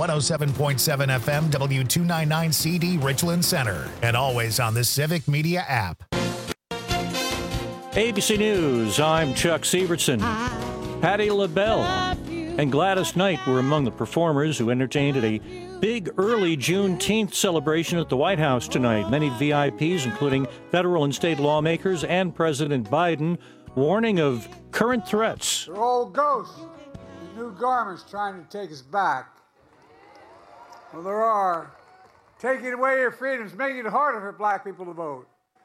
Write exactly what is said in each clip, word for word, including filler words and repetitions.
one oh seven point seven F M, W two ninety-nine C D, Richland Center, and always on the Civic Media app. A B C News, I'm Chuck Sievertson. Patti LaBelle and Gladys Knight were among the performers who entertained at a big early Juneteenth celebration at the White House tonight. Many V I Ps, including federal and state lawmakers and President Biden, warning of current threats. They're old ghosts in new garments trying to take us back. Well, there are. Taking away your freedoms, making it harder for black people to vote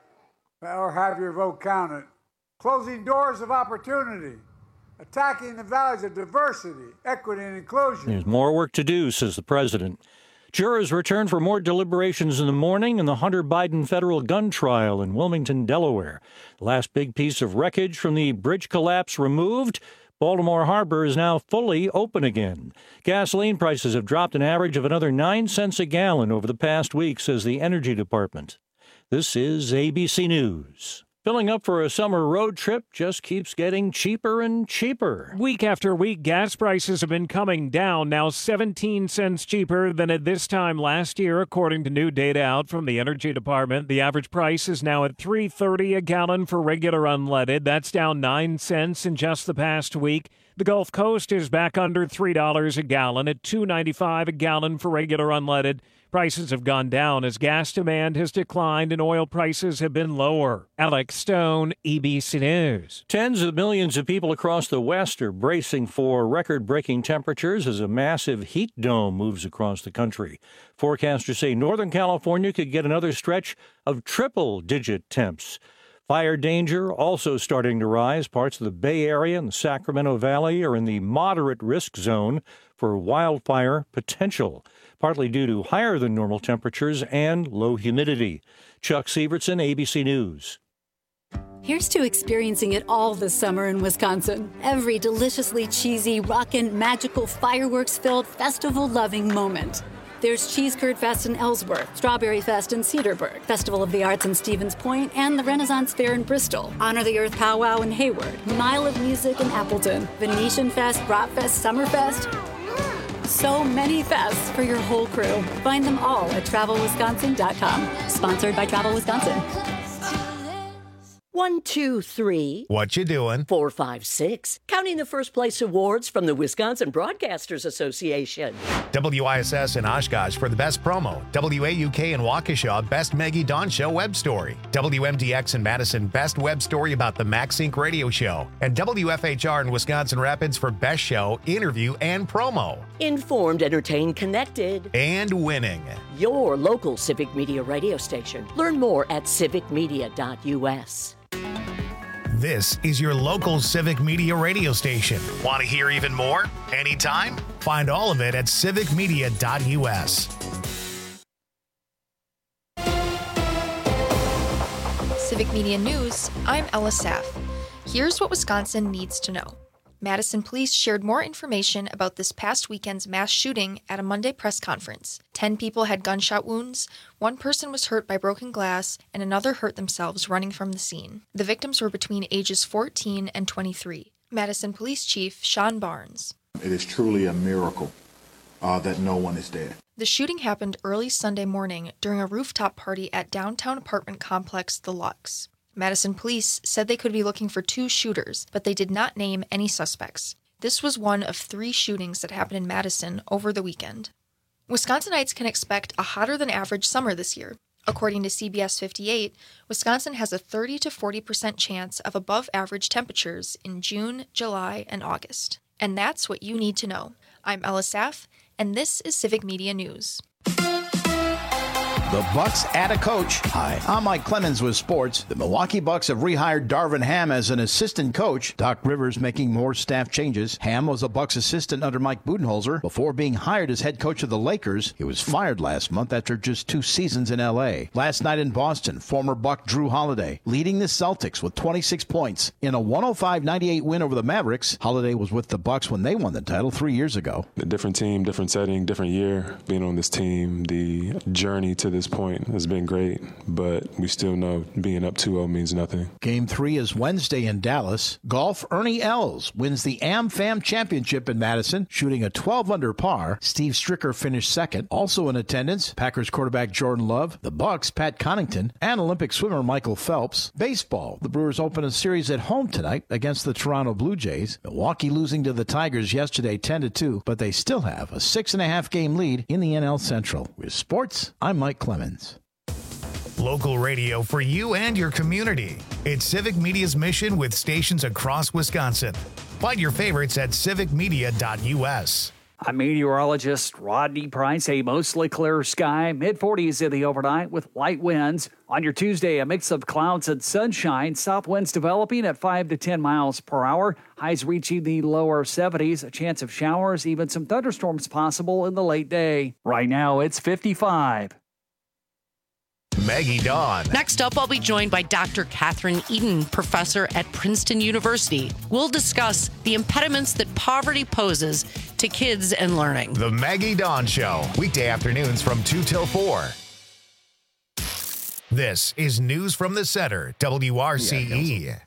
or have your vote counted. Closing doors of opportunity. Attacking the values of diversity, equity, and inclusion. There's more work to do, says the president. Jurors return for more deliberations in the morning in the Hunter Biden federal gun trial in Wilmington, Delaware. The last big piece of wreckage from the bridge collapse removed. Baltimore Harbor is now fully open again. Gasoline prices have dropped an average of another nine cents a gallon over the past week, says the Energy Department. This is A B C News. Filling up for a summer road trip just keeps getting cheaper and cheaper. Week after week, gas prices have been coming down, now seventeen cents cheaper than at this time last year, according to new data out from the Energy Department. The average price is now at three thirty a gallon for regular unleaded. That's down nine cents in just the past week. The Gulf Coast is back under three dollars a gallon at two ninety-five a gallon for regular unleaded. Prices have gone down as gas demand has declined and oil prices have been lower. Alex Stone, A B C News. Tens of millions of people across the West are bracing for record-breaking temperatures as a massive heat dome moves across the country. Forecasters say Northern California could get another stretch of triple-digit temps. Fire danger also starting to rise. Parts of the Bay Area and the Sacramento Valley are in the moderate risk zone for wildfire potential, partly due to higher than normal temperatures and low humidity. Chuck Sievertson, A B C News. Here's to experiencing it all this summer in Wisconsin. Every deliciously cheesy, rockin', magical, fireworks-filled, festival-loving moment. There's Cheese Curd Fest in Ellsworth, Strawberry Fest in Cedarburg, Festival of the Arts in Stevens Point, and the Renaissance Fair in Bristol, Honor the Earth Powwow in Hayward, Mile of Music in Appleton, Venetian Fest, Bratfest, Summerfest. So many fests for your whole crew. Find them all at travel wisconsin dot com. Sponsored by Travel Wisconsin. One, two, three. What you doing? Four, five, six. Counting the first place awards from the Wisconsin Broadcasters Association. W I S S in Oshkosh for the best promo. W A U K in Waukesha, best Maggie Dawn Show web story. W M D X in Madison, best web story about the MaxSync radio show. And W F H R in Wisconsin Rapids for best show, interview, and promo. Informed, entertained, connected. And winning. Your local Civic Media radio station. Learn more at civic media dot U S. This is your local Civic Media radio station. Want to hear even more? Anytime? Find all of it at civic media dot U S. Civic Media News, I'm Ella Saff. Here's what Wisconsin needs to know. Madison police shared more information about this past weekend's mass shooting at a Monday press conference. Ten people had gunshot wounds, one person was hurt by broken glass, and another hurt themselves running from the scene. The victims were between ages fourteen and twenty-three. Madison Police Chief Sean Barnes. It is truly a miracle uh, that no one is dead. The shooting happened early Sunday morning during a rooftop party at downtown apartment complex The Lux. Madison police said they could be looking for two shooters, but they did not name any suspects. This was one of three shootings that happened in Madison over the weekend. Wisconsinites can expect a hotter than average summer this year. According to C B S fifty-eight, Wisconsin has a thirty to forty percent chance of above average temperatures in June, July, and August. And that's what you need to know. I'm Ella Saff, and this is Civic Media News. The Bucks add a coach. Hi, I'm Mike Clemens with sports. The Milwaukee Bucks have rehired Darvin Ham as an assistant coach. Doc Rivers making more staff changes. Ham was a Bucks assistant under Mike Budenholzer before being hired as head coach of the Lakers. He was fired last month after just two seasons in L A. Last night in Boston, former Buck Drew Holiday leading the Celtics with twenty-six points. In a one oh five ninety-eight win over the Mavericks, Holiday was with the Bucks when they won the title three years ago. A different team, different setting, different year. Being on this team, the journey to this point has been great, but we still know being up two oh means nothing. Game three is Wednesday in Dallas. Golf, Ernie Els wins the AmFam Championship in Madison, shooting a twelve under par. Steve Stricker finished second. Also in attendance, Packers quarterback Jordan Love, the Bucks' Pat Connaughton, and Olympic swimmer Michael Phelps. Baseball, the Brewers open a series at home tonight against the Toronto Blue Jays. Milwaukee losing to the Tigers yesterday ten to two, but they still have a six and a half game lead in the N L Central. With sports, I'm Mike Clemens. Local radio for you and your community. It's Civic Media's mission with stations across Wisconsin. Find your favorites at civic media dot u s. I'm meteorologist Rodney Price. A mostly clear sky, mid forties in the overnight with light winds. On your Tuesday, a mix of clouds and sunshine. South winds developing at five to ten miles per hour. Highs reaching the lower seventies. A chance of showers, even some thunderstorms possible in the late day. Right now, it's fifty-five. Maggie Dawn. Next up, I'll be joined by Doctor Catherine Eden, professor at Princeton University. We'll discuss the impediments that poverty poses to kids and learning. The Maggie Dawn Show, weekday afternoons from two till four. This is News from the Center, W R C E. Yeah,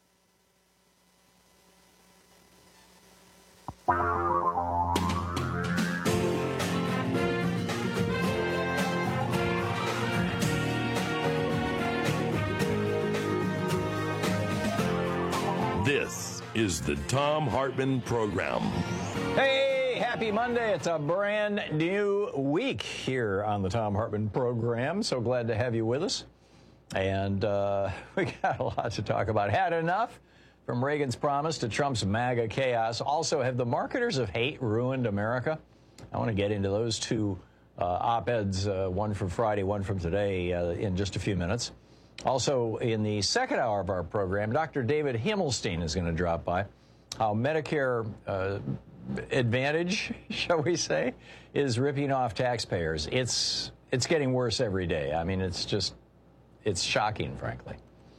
This is the Thom Hartmann Program. Hey, happy Monday. It's a brand new week here on the Thom Hartmann Program. So glad to have you with us. And uh, we got a lot to talk about. Had enough? From Reagan's promise to Trump's MAGA chaos. Also, have the marketers of hate ruined America? I want to get into those two uh, op-eds, uh, one from Friday, one from today, uh, in just a few minutes. Also, in the second hour of our program, Doctor David Himmelstein is going to drop by. How Medicare uh, Advantage, shall we say, is ripping off taxpayers. It's it's getting worse every day. I mean, it's just, it's shocking, frankly.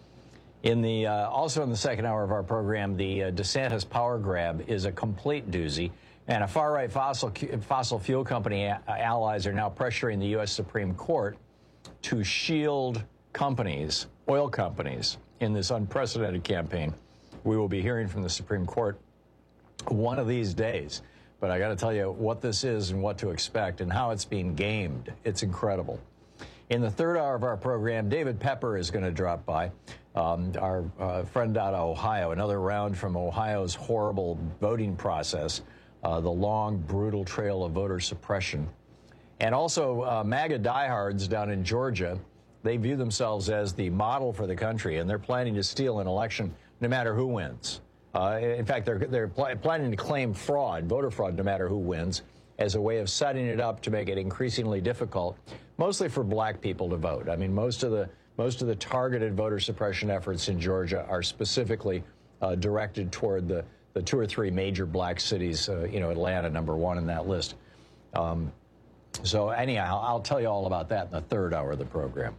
In the uh, also in the second hour of our program, the uh, DeSantis power grab is a complete doozy, and a far-right fossil fossil fuel company a- allies are now pressuring the U S Supreme Court to shield companies, oil companies, in this unprecedented campaign. We will be hearing from the Supreme Court one of these days. But I got to tell you what this is and what to expect and how it's being gamed. It's incredible. In the third hour of our program, David Pepper is going to drop by, um, our uh, friend out of Ohio, another round from Ohio's horrible voting process, uh, the long, brutal trail of voter suppression. And also uh, MAGA diehards down in Georgia. They view themselves as the model for the country, and they're planning to steal an election no matter who wins. Uh, in fact, they're, they're pl- planning to claim fraud, voter fraud, no matter who wins, as a way of setting it up to make it increasingly difficult, mostly for black people to vote. I mean, most of the most of the targeted voter suppression efforts in Georgia are specifically uh, directed toward the, the two or three major black cities, uh, you know, Atlanta, number one in that list. Um, so anyhow, I'll tell you all about that in the third hour of the program.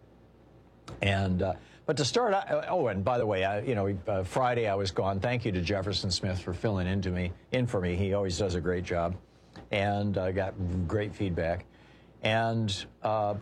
And uh, but to start, uh, oh, and by the way, I, you know, uh, Friday I was gone. Thank you to Jefferson Smith for filling in to me, in for me. He always does a great job, and I uh, got great feedback. And uh,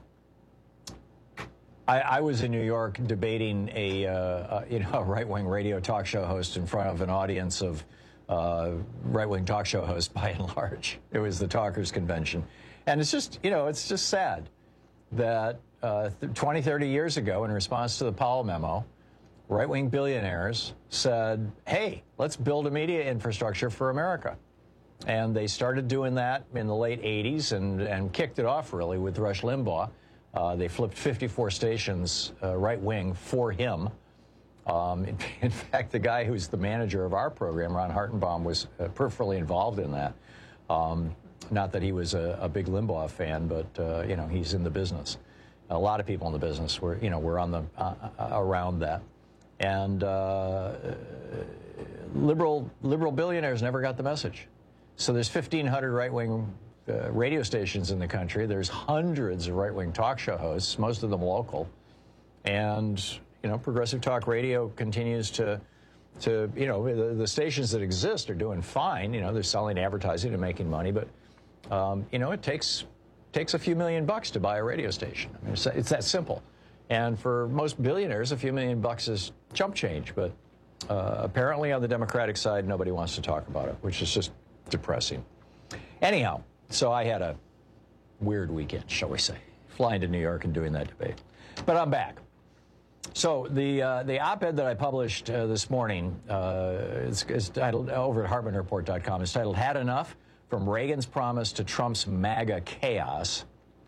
I, I was in New York debating a, uh, uh, you know, a right-wing radio talk show host in front of an audience of uh, right-wing talk show hosts by and large. It was the Talkers Convention, and it's just, you know, it's just sad that. Uh, twenty, thirty years ago, in response to the Powell memo, right-wing billionaires said, hey, let's build a media infrastructure for America. And they started doing that in the late eighties and, and kicked it off, really, with Rush Limbaugh. Uh, they flipped fifty-four stations uh, right-wing for him. Um, in, in fact, the guy who's the manager of our program, Ron Hartenbaum, was uh, peripherally involved in that. Um, not that he was a, a big Limbaugh fan, but, uh, you know, he's in the business. A lot of people in the business were, you know, were on the uh, around that, and uh, liberal liberal billionaires never got the message. So there's fifteen hundred right-wing uh, radio stations in the country. There's hundreds of right-wing talk show hosts, most of them local, and you know, progressive talk radio continues to, to you know, the, the stations that exist are doing fine. You know, they're selling advertising and making money, but um, you know, it takes. takes a few million bucks to buy a radio station. I mean, it's, it's that simple. And for most billionaires, a few million bucks is chump change. But uh, apparently on the Democratic side, nobody wants to talk about it, which is just depressing. Anyhow, so I had a weird weekend, shall we say, flying to New York and doing that debate. But I'm back. So the uh, the op-ed that I published uh, this morning uh, is, is titled over at Hartman Report dot com. It's titled "Had Enough: From Reagan's Promise to Trump's MAGA Chaos."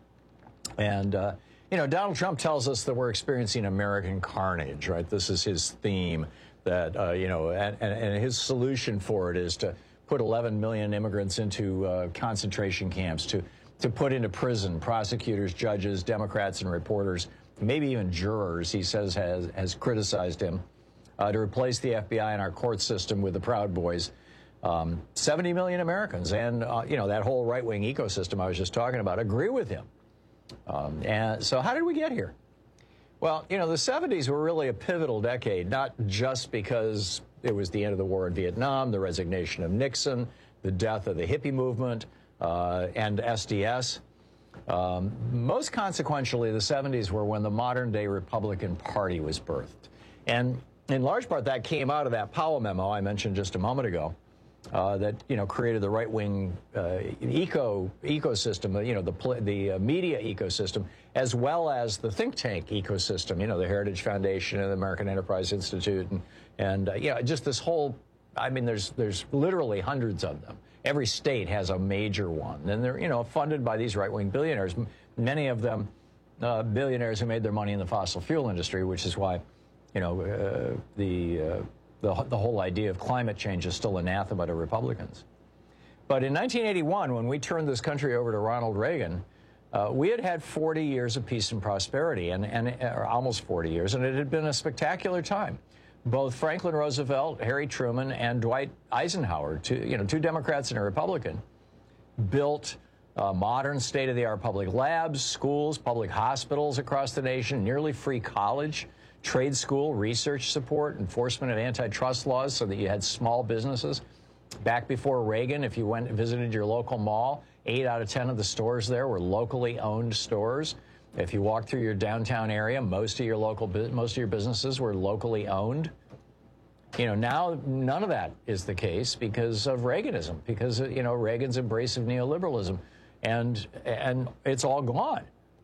And uh, you know, Donald Trump tells us that we're experiencing American carnage, right? This is his theme. That uh, you know, and, and, and his solution for it is to put eleven million immigrants into uh, concentration camps, to to put into prison prosecutors, judges, Democrats, and reporters. Maybe even jurors, he says, has, has criticized him, uh, to replace the F B I and our court system with the Proud Boys. Um, seventy million Americans and, uh, you know, that whole right-wing ecosystem I was just talking about agree with him. Um, and so how did we get here? Well, you know, the seventies were really a pivotal decade, not just because it was the end of the war in Vietnam, the resignation of Nixon, the death of the hippie movement, uh, and S D S. Um, most consequentially, the seventies were when the modern-day Republican Party was birthed. And in large part, that came out of that Powell memo I mentioned just a moment ago, uh, that, you know, created the right-wing uh, eco ecosystem, you know, the, the uh, media ecosystem, as well as the think tank ecosystem, you know, the Heritage Foundation and the American Enterprise Institute, and, and uh, you know, just this whole, I mean, there's, there's literally hundreds of them. Every state has a major one, and they're, you know, funded by these right-wing billionaires. Many of them uh, billionaires who made their money in the fossil fuel industry, which is why, you know, uh, the, uh, the the whole idea of climate change is still anathema to Republicans. But in nineteen eighty-one, when we turned this country over to Ronald Reagan, uh, we had had forty years of peace and prosperity, and and or almost forty years, and it had been a spectacular time. Both Franklin Roosevelt, Harry Truman, and Dwight Eisenhower, two, you know, two Democrats and a Republican, built uh, modern state-of-the-art public labs, schools, public hospitals across the nation, nearly free college, trade school, research support, enforcement of antitrust laws so that you had small businesses. Back before Reagan, if you went and visited your local mall, eight out of ten of the stores there were locally owned stores. If you walk through your downtown area, most of your local, most of your businesses were locally owned. You know, now none of that is the case because of Reaganism, because, you know, Reagan's embrace of neoliberalism, and and it's all gone.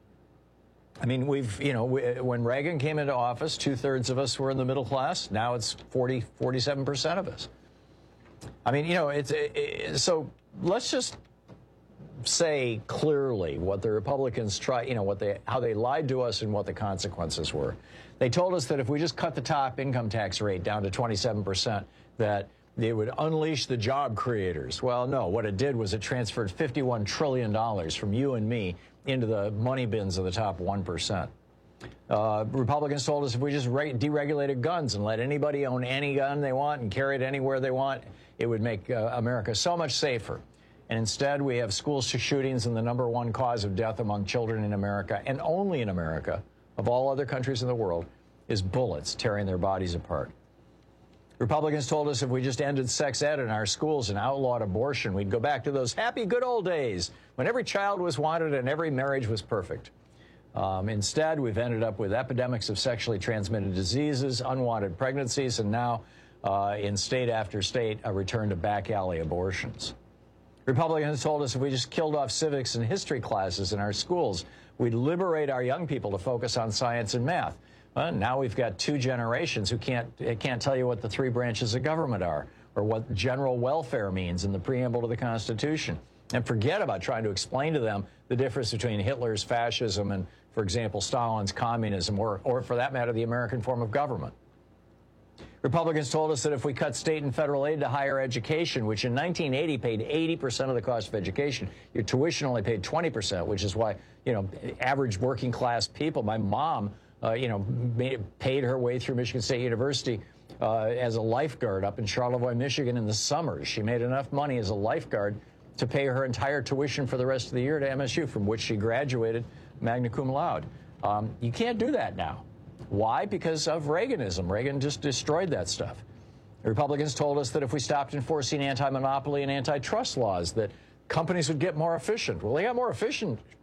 I mean, we've, you know, we, when Reagan came into office, two-thirds of us were in the middle class. Now it's forty, forty-seven percent of us. I mean, you know, it's it, it, so let's just say clearly what the Republicans try, you know, what they, how they lied to us and what the consequences were. They told us that if we just cut the top income tax rate down to twenty-seven percent, that they would unleash the job creators. Well, no, what it did was it transferred fifty-one trillion dollars from you and me into the money bins of the top one percent. Uh, Republicans told us if we just re deregulated guns and let anybody own any gun they want and carry it anywhere they want, it would make uh, America so much safer. And instead, we have school shootings, and the number one cause of death among children in America, and only in America, of all other countries in the world, is bullets tearing their bodies apart. Republicans told us if we just ended sex ed in our schools and outlawed abortion, we'd go back to those happy good old days when every child was wanted and every marriage was perfect. Um, instead, we've ended up with epidemics of sexually transmitted diseases, unwanted pregnancies, and now, uh, in state after state, a return to back alley abortions. Republicans told us if we just killed off civics and history classes in our schools, we'd liberate our young people to focus on science and math. Well, now we've got two generations who can't, can't tell you what the three branches of government are or what general welfare means in the preamble to the Constitution. And forget about trying to explain to them the difference between Hitler's fascism and, for example, Stalin's communism, or, or for that matter, the American form of government. Republicans told us that if we cut state and federal aid to higher education, which in nineteen eighty paid eighty percent of the cost of education, your tuition only paid twenty percent, which is why, you know, average working class people, my mom, uh, you know, paid her way through Michigan State University uh, as a lifeguard up in Charlevoix, Michigan in the summers. She made enough money as a lifeguard to pay her entire tuition for the rest of the year to M S U, from which she graduated magna cum laude. Um, you can't do that now. Why? Because of Reaganism. Reagan just destroyed that stuff. The Republicans told us that if we stopped enforcing anti-monopoly and antitrust laws, that companies would get more efficient. Well, they got more efficient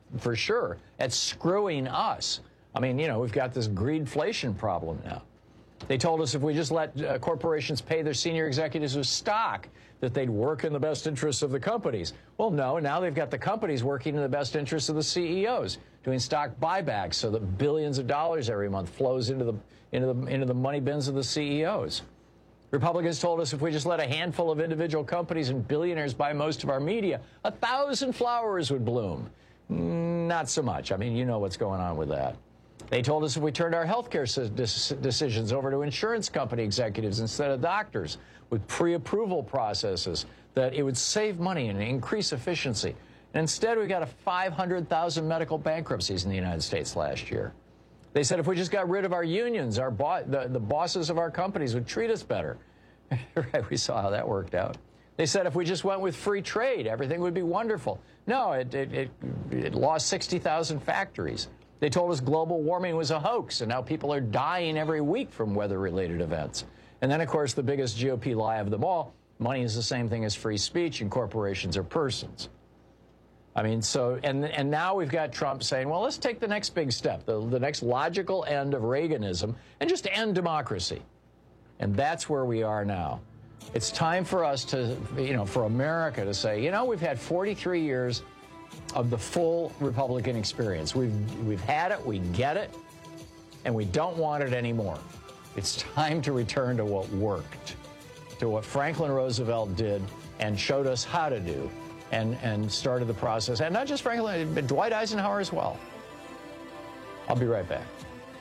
for sure, at screwing us. I mean, you know, we've got this greedflation problem now. They told us if we just let uh, corporations pay their senior executives with stock, that they'd work in the best interests of the companies. Well, no, now they've got the companies working in the best interests of the C E Os, doing stock buybacks so that billions of dollars every month flows into the, into the, into the money bins of the C E Os. Republicans told us if we just let a handful of individual companies and billionaires buy most of our media, a thousand flowers would bloom. Not so much. I mean, you know what's going on with that. They told us if we turned our health care decisions over to insurance company executives instead of doctors with pre-approval processes, that it would save money and increase efficiency. And instead, we got a five hundred thousand medical bankruptcies in the United States last year. They said if we just got rid of our unions, our bo the, the bosses of our companies would treat us better. Right, we saw how that worked out. They said if we just went with free trade, everything would be wonderful. No, it, it, it, it lost sixty thousand factories. They told us global warming was a hoax, and now people are dying every week from weather-related events. And then, of course, the biggest G O P lie of them all, money is the same thing as free speech, and corporations are persons. I mean, so, and, and now we've got Trump saying, well, let's take the next big step, the, the next logical end of Reaganism, and just end democracy. And that's where we are now. It's time for us to, you know, for America to say, you know, we've had forty-three years of the full Republican experience. We've, we've had it, we get it, and we don't want it anymore. It's time to return to what worked, to what Franklin Roosevelt did and showed us how to do, and, and started the process. And not just Franklin, but Dwight Eisenhower as well. I'll be right back.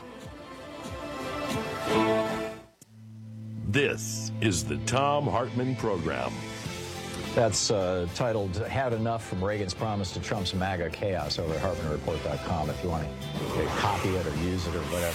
This is the Thom Hartmann Program. That's uh, titled Had Enough from Reagan's Promise to Trump's MAGA Chaos over at Hartmann Report dot com if you want to copy it or use it or whatever.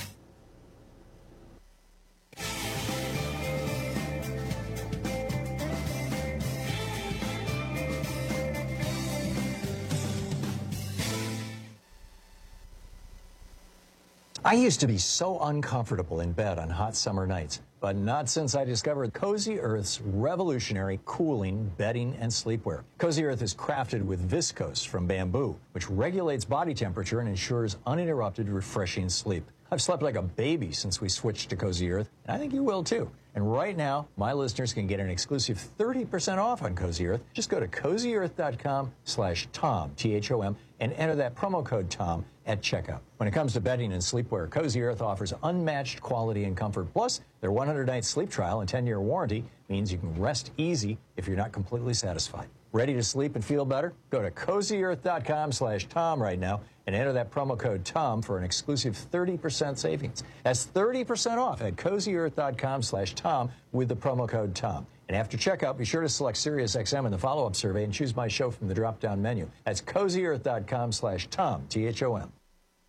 I used to be so uncomfortable in bed on hot summer nights, but not since I discovered Cozy Earth's revolutionary cooling bedding and sleepwear. Cozy Earth is crafted with viscose from bamboo, which regulates body temperature and ensures uninterrupted, refreshing sleep. I've slept like a baby since we switched to Cozy Earth, and I think you will too. And right now, my listeners can get an exclusive thirty percent off on Cozy Earth. Just go to cozy earth dot com slash Tom, T H O M, and enter that promo code Tom at checkout. When it comes to bedding and sleepwear, Cozy Earth offers unmatched quality and comfort. Plus, their one hundred night sleep trial and ten year warranty means you can rest easy if you're not completely satisfied. Ready to sleep and feel better? Go to cozy earth dot com slash Tom right now and enter that promo code Tom for an exclusive thirty percent savings. That's thirty percent off at cozy earth dot com slash Tom with the promo code Tom. And after checkout, be sure to select Sirius X M in the follow-up survey and choose my show from the drop-down menu. That's cozy earth dot com slash Tom, T H O M.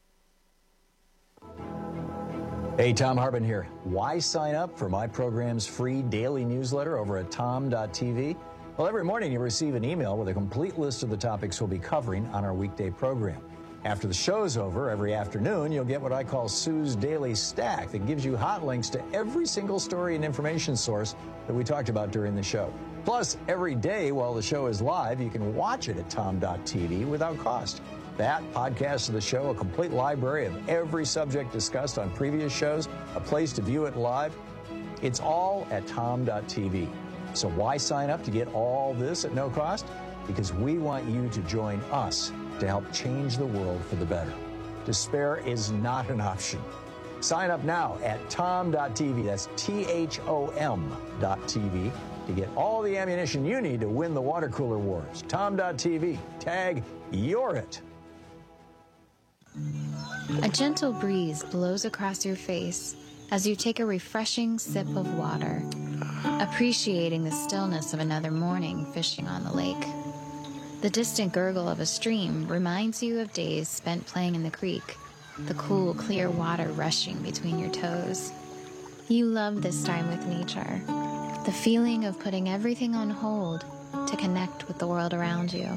Hey, Thom Hartmann here. Why sign up for my program's free daily newsletter over at tom dot T V? Well, every morning you receive an email with a complete list of the topics we'll be covering on our weekday program. After the show's over, every afternoon, you'll get what I call Sue's Daily Stack that gives you hot links to every single story and information source that we talked about during the show. Plus, every day while the show is live, you can watch it at tom dot T V without cost. That, podcast of the show, a complete library of every subject discussed on previous shows, a place to view it live, it's all at tom dot T V. So why sign up to get all this at no cost? Because we want you to join us to help change the world for the better. Despair is not an option. Sign up now at tom dot T V. That's T H O M dot T V to get all the ammunition you need to win the water cooler wars. tom dot T V. Tag You're It. A gentle breeze blows across your face as you take a refreshing sip of water, appreciating the stillness of another morning fishing on the lake. The distant gurgle of a stream reminds you of days spent playing in the creek, the cool, clear water rushing between your toes. You love this time with nature, the feeling of putting everything on hold to connect with the world around you.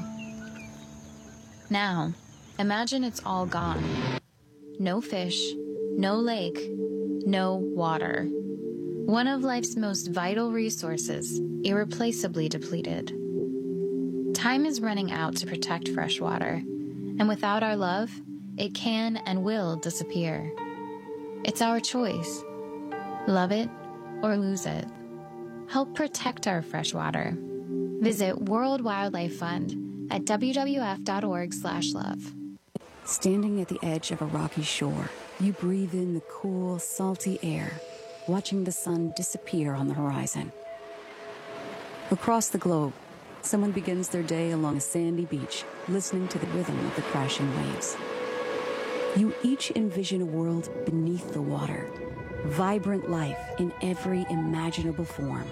Now, imagine it's all gone. No fish, no lake, no water. One of life's most vital resources, irreplaceably depleted. Time is running out to protect fresh water, And without our love, it can and will disappear. It's our choice. Love it or lose it. Help protect our freshwater. Visit World Wildlife Fund at w w f dot org slash love. Standing at the edge of a rocky shore, you breathe in the cool, salty air, watching the sun disappear on the horizon. Across the globe, someone begins their day along a sandy beach, listening to the rhythm of the crashing waves. You each envision a world beneath the water, vibrant life in every imaginable form.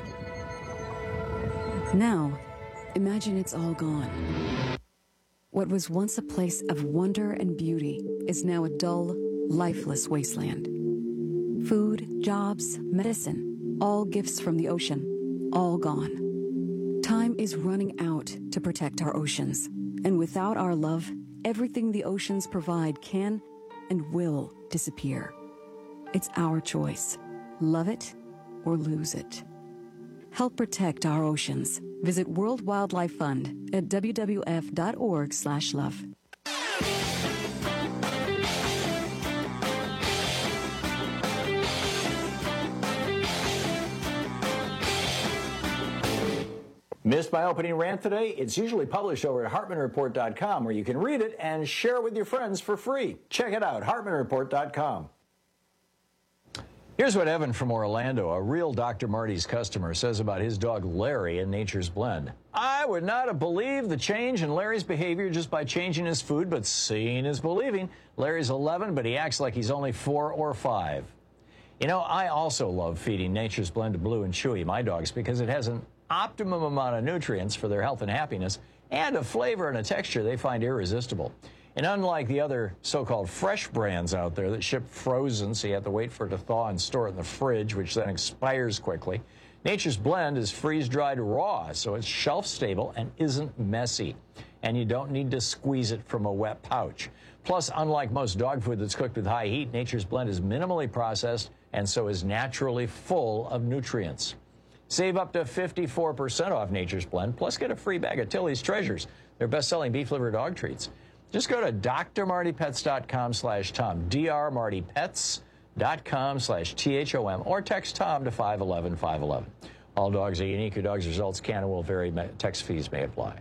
Now, imagine it's all gone. What was once a place of wonder and beauty is now a dull, lifeless wasteland. Food, jobs, medicine, all gifts from the ocean, all gone. Time is running out to protect our oceans, and without our love, everything the oceans provide can and will disappear. It's our choice. Love it or lose it. Help protect our oceans. Visit World Wildlife Fund at w w f dot org slash love. Missed my opening rant today? It's usually published over at hartman report dot com, where you can read it and share it with your friends for free. Check it out, hartman report dot com. Here's what Evan from Orlando, a real Doctor Marty's customer, says about his dog Larry in Nature's Blend. I would not have believed the change in Larry's behavior just by changing his food, but seeing is believing. Larry's eleven, but he acts like he's only four or five. You know, I also love feeding Nature's Blend to Blue and Chewy, my dogs, because it has an optimum amount of nutrients for their health and happiness, and a flavor and a texture they find irresistible. And unlike the other so-called fresh brands out there that ship frozen, so you have to wait for it to thaw and store it in the fridge, which then expires quickly, Nature's Blend is freeze-dried raw, so it's shelf-stable and isn't messy. And you don't need to squeeze it from a wet pouch. Plus, unlike most dog food that's cooked with high heat, Nature's Blend is minimally processed and so is naturally full of nutrients. Save up to fifty-four percent off Nature's Blend, plus get a free bag of Tilly's Treasures, their best-selling beef liver dog treats. Just go to d r marty pets dot com slash tom, d r marty pets dot com slash T H O M, or text Tom to five one one, five one one. All dogs are unique. Your dog's results can and will vary. Text fees may apply.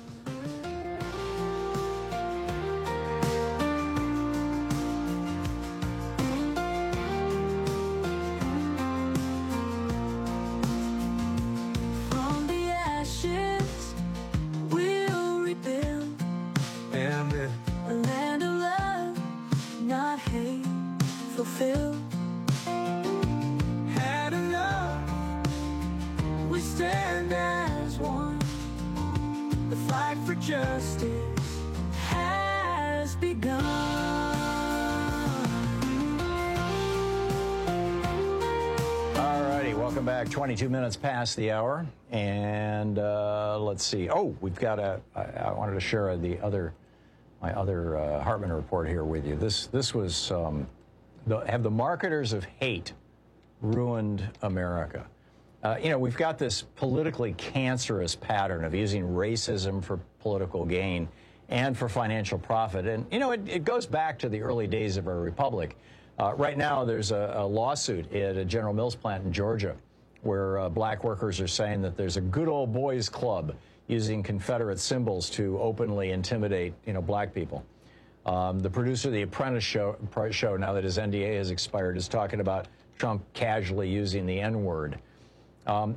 twenty-two minutes past the hour, and uh, let's see. Oh, we've got a. I, I wanted to share the other, my other uh, Hartman report here with you. This this was um, the, have the marketers of hate ruined America? Uh, you know, we've got this politically cancerous pattern of using racism for political gain and for financial profit, and you know, it, it goes back to the early days of our republic. Uh, right now, there's a, a lawsuit at a General Mills plant in Georgia, where uh, black workers are saying that there's a good old boys club using Confederate symbols to openly intimidate, you know, black people. Um, the producer of The Apprentice show, show, now that his N D A has expired, is talking about Trump casually using the N-word. Um,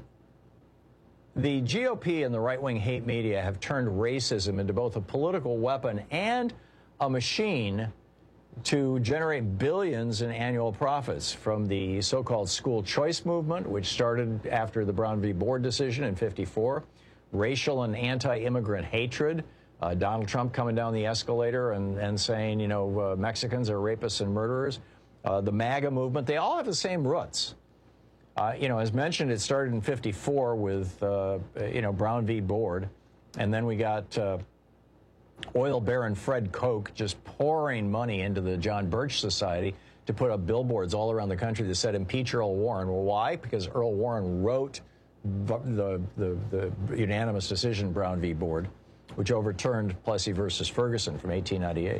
the G O P and the right-wing hate media have turned racism into both a political weapon and a machine to generate billions in annual profits, from the so-called school choice movement, which started after the Brown v. Board decision in fifty-four, racial and anti-immigrant hatred, uh, Donald Trump coming down the escalator and, and saying, you know, uh, Mexicans are rapists and murderers, uh, the MAGA movement, they all have the same roots. Uh, you know, as mentioned, it started in fifty-four with, uh, you know, Brown v. Board, and then we got uh, oil baron Fred Koch just pouring money into the John Birch Society to put up billboards all around the country that said impeach Earl Warren. Well, why? Because Earl Warren wrote the, the, the, the unanimous decision, Brown v. Board. which overturned Plessy versus Ferguson from eighteen ninety-eight.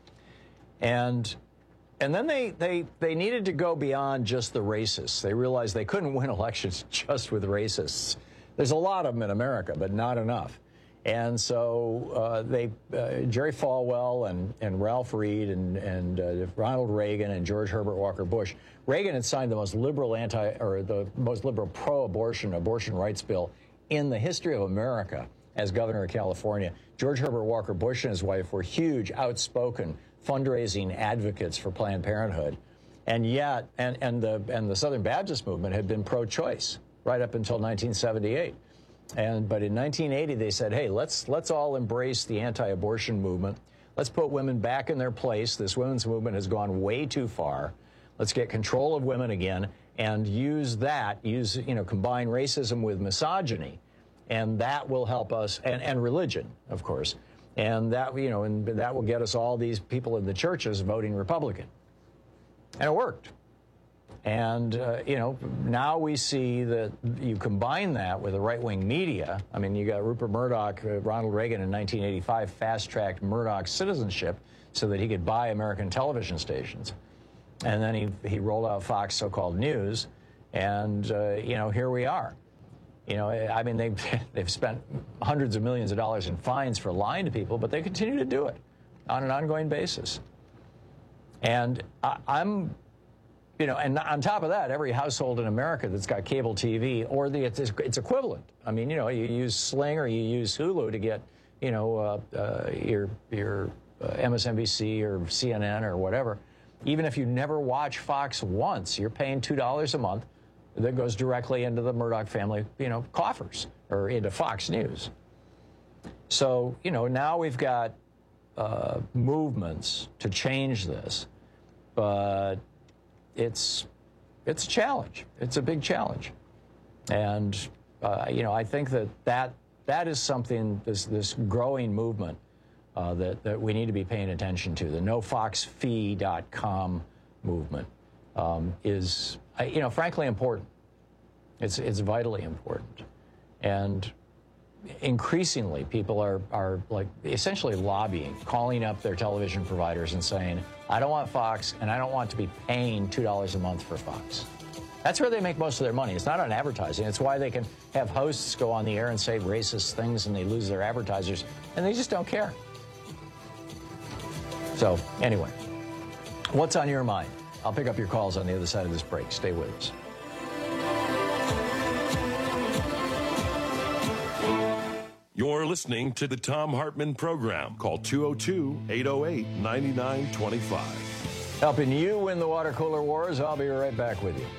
And and then they, they, they needed to go beyond just the racists. They realized they couldn't win elections just with racists. There's a lot of them in America, but not enough. And so uh, they, uh, Jerry Falwell and, and Ralph Reed and, and uh, Ronald Reagan and George Herbert Walker Bush. Reagan had signed the most liberal anti, or the most liberal pro-abortion abortion rights bill in the history of America as governor of California. George Herbert Walker Bush and his wife were huge, outspoken fundraising advocates for Planned Parenthood. And yet, and, and, the, and the Southern Baptist movement had been pro-choice right up until nineteen seventy-eight. And, but in nineteen eighty, they said, hey, let's, let's all embrace the anti-abortion movement. Let's put women back in their place. This women's movement has gone way too far. Let's get control of women again and use that, use, you know, combine racism with misogyny. And that will help us, and, and religion, of course. And that, you know, and that will get us all these people in the churches voting Republican. And it worked. And, uh, you know, now we see that you combine that with the right-wing media. I mean, you got Rupert Murdoch, uh, Ronald Reagan in nineteen eighty-five fast-tracked Murdoch's citizenship so that he could buy American television stations. And then he, he rolled out Fox so-called News. And, uh, you know, here we are. You know, I mean, they've, they've spent hundreds of millions of dollars in fines for lying to people, but they continue to do it on an ongoing basis. And I, I'm, you know, and on top of that, every household in America that's got cable T V or the it's, it's equivalent. I mean, you know, you use Sling or you use Hulu to get, you know, uh, uh, your, your uh, M S N B C or C N N or whatever. Even if you never watch Fox once, you're paying two dollars a month. That goes directly into the Murdoch family, you know, coffers, or into Fox News. So, you know, now we've got uh, movements to change this, but it's it's a challenge. It's a big challenge, and uh, you know, I think that that that is something, this this growing movement uh, that that we need to be paying attention to. The no fox fee dot com movement um, is. You know, frankly, important. It's it's vitally important, and increasingly, people are are like essentially lobbying, calling up their television providers and saying, "I don't want Fox, and I don't want to be paying two dollars a month for Fox." That's where they make most of their money. It's not on advertising. It's why they can have hosts go on the air and say racist things, and they lose their advertisers, and they just don't care. So anyway, what's on your mind? I'll pick up your calls on the other side of this break. Stay with us. You're listening to the Thom Hartmann Program. Call two oh two, eight oh eight, nine nine two five. Helping you win the water cooler wars. I'll be right back with you.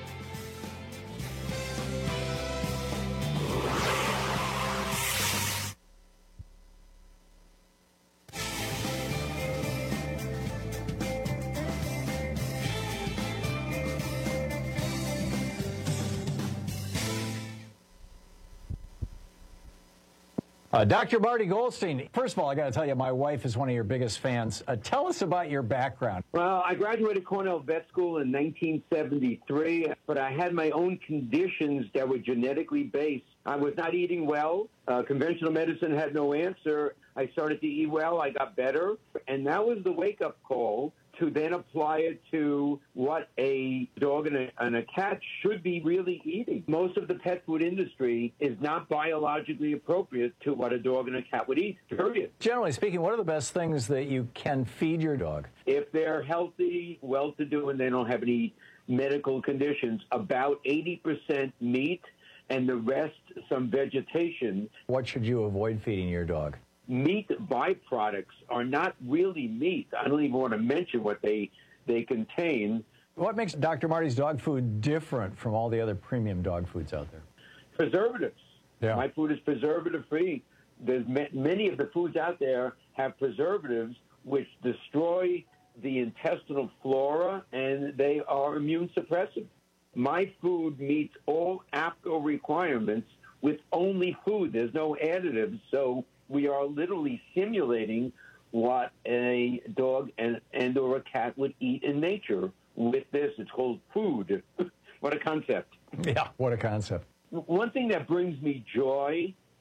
Uh, Doctor Marty Goldstein, first of all, I got to tell you, my wife is one of your biggest fans. Uh, tell us about your background. Well, I graduated Cornell Vet School in nineteen seventy-three, but I had my own conditions that were genetically based. I was not eating well. Uh, conventional medicine had no answer. I started to eat well. I got better. And that was the wake-up call to then apply it to what a dog and a, and a cat should be really eating. Most of the pet food industry is not biologically appropriate to what a dog and a cat would eat, period. Generally speaking, what are the best things that you can feed your dog? If they're healthy, well-to-do, and they don't have any medical conditions, about eighty percent meat and the rest some vegetation. What should you avoid feeding your dog? Meat byproducts are not really meat. I don't even want to mention what they they contain. What makes Doctor Marty's dog food different from all the other premium dog foods out there? Preservatives. Yeah. My food is preservative-free. There's ma- many of the foods out there have preservatives which destroy the intestinal flora, and they are immune suppressive. My food meets all A P C O requirements with only food. There's no additives, so we are literally simulating what a dog and, and or a cat would eat in nature with this. It's called food. What a concept. Yeah, what a concept. One thing that brings me joy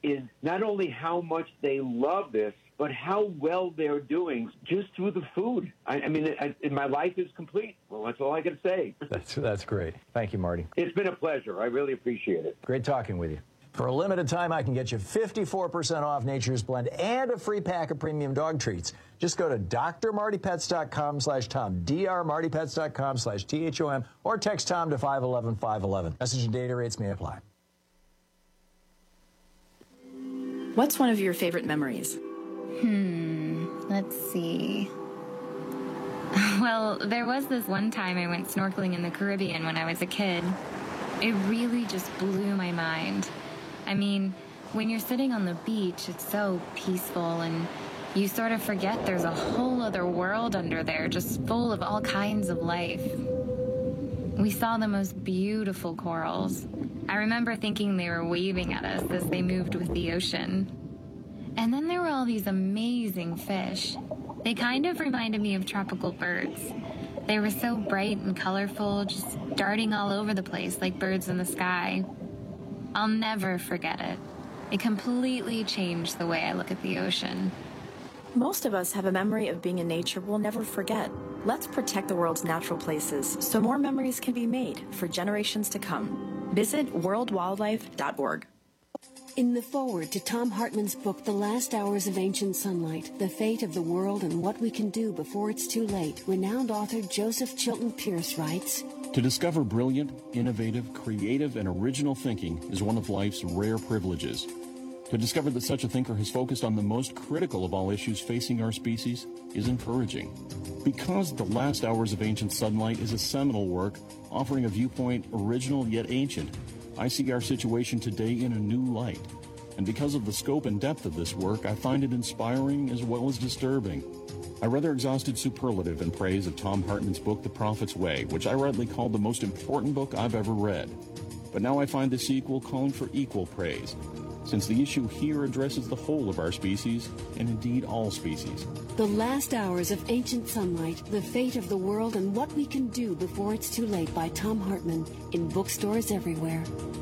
is not only how much they love this, but how well they're doing just through the food. I, I mean, I, I, my life is complete. Well, that's all I can say. That's, that's great. Thank you, Marty. It's been a pleasure. I really appreciate it. Great talking with you. For a limited time, I can get you fifty-four percent off Nature's Blend and a free pack of premium dog treats. Just go to D R Marty Pets dot com slash Tom, D R Marty Pets dot com slash T H O M, or text Tom to five one one five one one. Message and data rates may apply. What's one of your favorite memories? Hmm, let's see. Well, there was this one time I went snorkeling in the Caribbean when I was a kid. It really just blew my mind. I mean, when you're sitting on the beach, it's so peaceful, and you sort of forget there's a whole other world under there, just full of all kinds of life. We saw the most beautiful corals. I remember thinking they were waving at us as they moved with the ocean. And then there were all these amazing fish. They kind of reminded me of tropical birds. They were so bright and colorful, just darting all over the place like birds in the sky. I'll never forget it. It completely changed the way I look at the ocean. Most of us have a memory of being in nature we'll never forget. Let's protect the world's natural places so more memories can be made for generations to come. Visit world wildlife dot org. In the foreword to Thom Hartmann's book, The Last Hours of Ancient Sunlight, The Fate of the World and What We Can Do Before It's Too Late, renowned author Joseph Chilton Pearce writes, To discover brilliant, innovative, creative, and original thinking is one of life's rare privileges. To discover that such a thinker has focused on the most critical of all issues facing our species is encouraging. Because The Last Hours of Ancient Sunlight is a seminal work offering a viewpoint original yet ancient, I see our situation today in a new light. And because of the scope and depth of this work, I find it inspiring as well as disturbing. I rather exhausted superlative in praise of Thom Hartmann's book, The Prophet's Way, which I rightly called the most important book I've ever read. But now I find the sequel calling for equal praise, since the issue here addresses the whole of our species, and indeed all species. The Last Hours of Ancient Sunlight, The Fate of the World and What We Can Do Before It's Too Late by Thom Hartmann, in bookstores everywhere.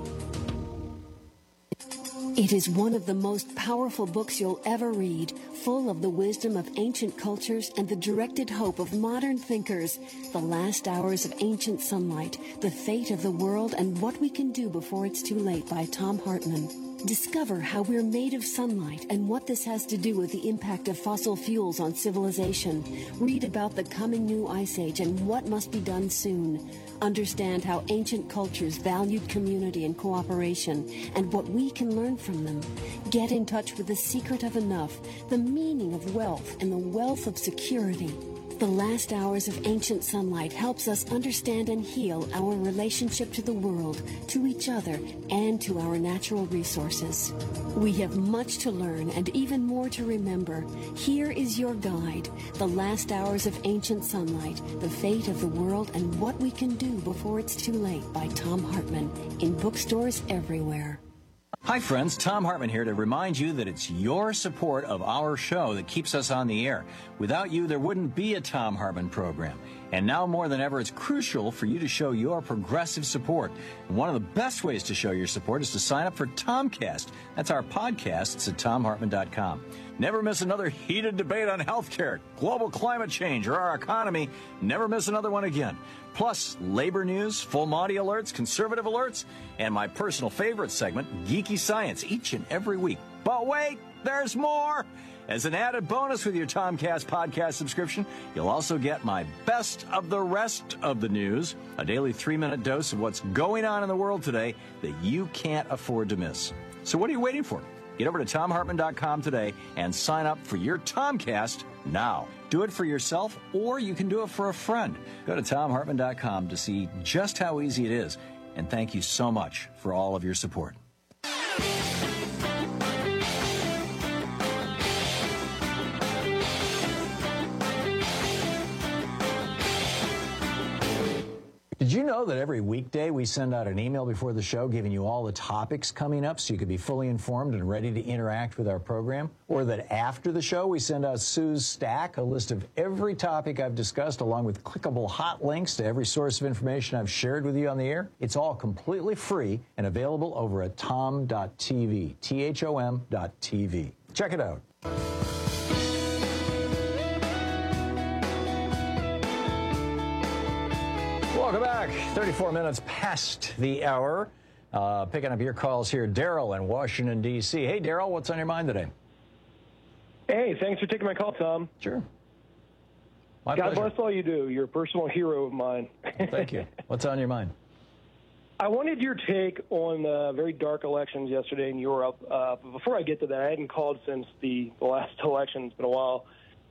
It is one of the most powerful books you'll ever read, full of the wisdom of ancient cultures and the directed hope of modern thinkers. The Last Hours of Ancient Sunlight, The Fate of the World and What We Can Do Before It's Too Late by Thom Hartmann. Discover how we're made of sunlight and what this has to do with the impact of fossil fuels on civilization. Read about the coming new ice age and what must be done soon. Understand how ancient cultures valued community and cooperation and what we can learn from them. Get in touch with the secret of enough, the meaning of wealth, and the wealth of security. The Last Hours of Ancient Sunlight helps us understand and heal our relationship to the world, to each other, and to our natural resources. We have much to learn and even more to remember. Here is your guide, The Last Hours of Ancient Sunlight, The Fate of the World and What We Can Do Before It's Too Late by Thom Hartmann, in bookstores everywhere. Hi friends, Thom Hartmann here to remind you that it's your support of our show that keeps us on the air. Without you, there wouldn't be a Thom Hartmann program. And now more than ever, it's crucial for you to show your progressive support. And one of the best ways to show your support is to sign up for Tomcast. That's our podcast. It's at tom hartmann dot com. Never miss another heated debate on healthcare, global climate change, or our economy. Never miss another one again. Plus, labor news, full Monty alerts, conservative alerts, and my personal favorite segment, Geeky Science, each and every week. But wait, there's more! As an added bonus with your Tomcast podcast subscription, you'll also get my best of the rest of the news, a daily three-minute dose of what's going on in the world today that you can't afford to miss. So what are you waiting for? Get over to tom hartmann dot com today and sign up for your Tomcast now. Do it for yourself, or you can do it for a friend. Go to tom hartmann dot com to see just how easy it is. And thank you so much for all of your support. Did you know know that every weekday we send out an email before the show giving you all the topics coming up so you can be fully informed and ready to interact with our program? Or that after the show we send out Sue's Stack, a list of every topic I've discussed along with clickable hot links to every source of information I've shared with you on the air? It's all completely free and available over at tom dot t v, T H O M dot T V. Check it out. Welcome back. thirty-four minutes past the hour. Uh, picking up your calls here. Daryl in Washington, D C Hey, Daryl, what's on your mind today? Hey, thanks for taking my call, Tom. Sure. My God pleasure. bless all you do. You're a personal hero of mine. Thank you. What's on your mind? I wanted your take on the very dark elections yesterday in Europe. Uh, but before I get to that, I hadn't called since the, the last election. It's been a while.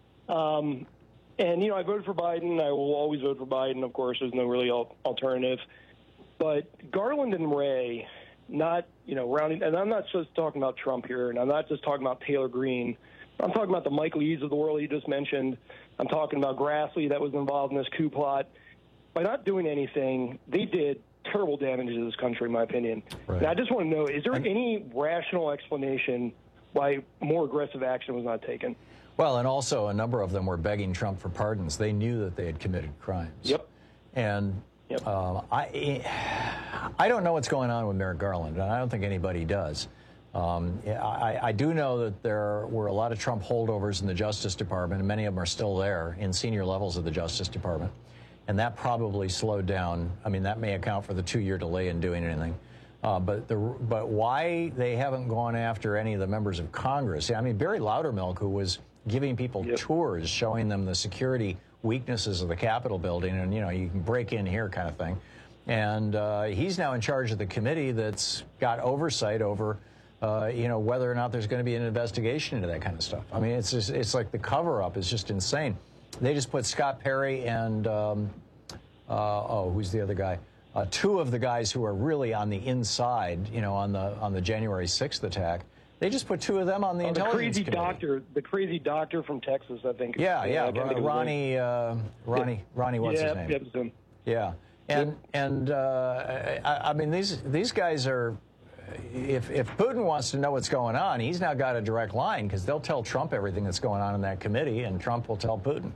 Um, and, you know, I voted for Biden. I will always vote for Biden. Of course, there's no really al- alternative. But Garland and Ray, not, you know, rounding, and I'm not just talking about Trump here, and I'm not just talking about Taylor Greene. I'm talking about the Mike Lees of the world you just mentioned. I'm talking about Grassley that was involved in this coup plot. By not doing anything, they did terrible damage to this country, in my opinion. Right. And I just want to know, is there any rational explanation why more aggressive action was not taken? Well, and also a number of them were begging Trump for pardons. They knew that they had committed crimes. Yep. And yep. Um, I, I don't know what's going on with Merrick Garland, and I don't think anybody does. Um, I, I do know that there were a lot of Trump holdovers in the Justice Department, and many of them are still there in senior levels of the Justice Department. And that probably slowed down. I mean, that may account for the two-year delay in doing anything. Uh, but the but why they haven't gone after any of the members of Congress? I mean, Barry Loudermilk, who was giving people yep. tours, showing them the security weaknesses of the Capitol building, and, you know, you can break in here kind of thing. And uh, he's now in charge of the committee that's got oversight over, uh, you know, whether or not there's going to be an investigation into that kind of stuff. I mean, it's just, it's like the cover-up is just insane. They just put Scott Perry and, um, uh, oh, who's the other guy? Uh, two of the guys who are really on the inside, you know, on the on the January sixth attack. They just put two of them on the oh, intelligence the crazy committee. doctor, the crazy doctor from Texas, I think. Yeah, yeah, uh, uh, Ronnie, uh, Ronnie, yeah. Ronnie, what's yeah, his name? Yep, yep. Yeah, and and uh, I, I mean these these guys are. If if Putin wants to know what's going on, he's now got a direct line because they'll tell Trump everything that's going on in that committee, and Trump will tell Putin.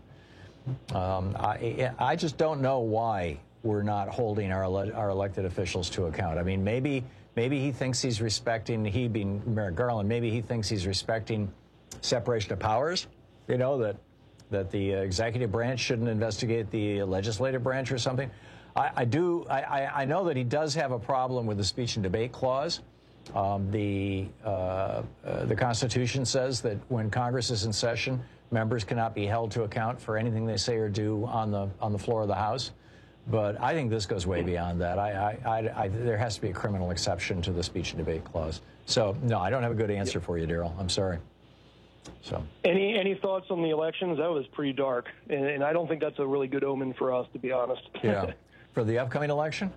Um, I I just don't know why we're not holding our ele- our elected officials to account. I mean, maybe maybe he thinks he's respecting, he being Merrick Garland, maybe he thinks he's respecting separation of powers. You know, that that the executive branch shouldn't investigate the legislative branch or something. I, I do. I, I know that he does have a problem with the speech and debate clause. Um, the uh, uh, the Constitution says that when Congress is in session, members cannot be held to account for anything they say or do on the on the floor of the House. But I think this goes way beyond that. I, I, I, I, there has to be a criminal exception to the speech and debate clause. So no, I don't have a good answer for you, Daryl. I'm sorry. So any any thoughts on the elections? That was pretty dark, and, and I don't think that's a really good omen for us, to be honest. Yeah. For the upcoming election?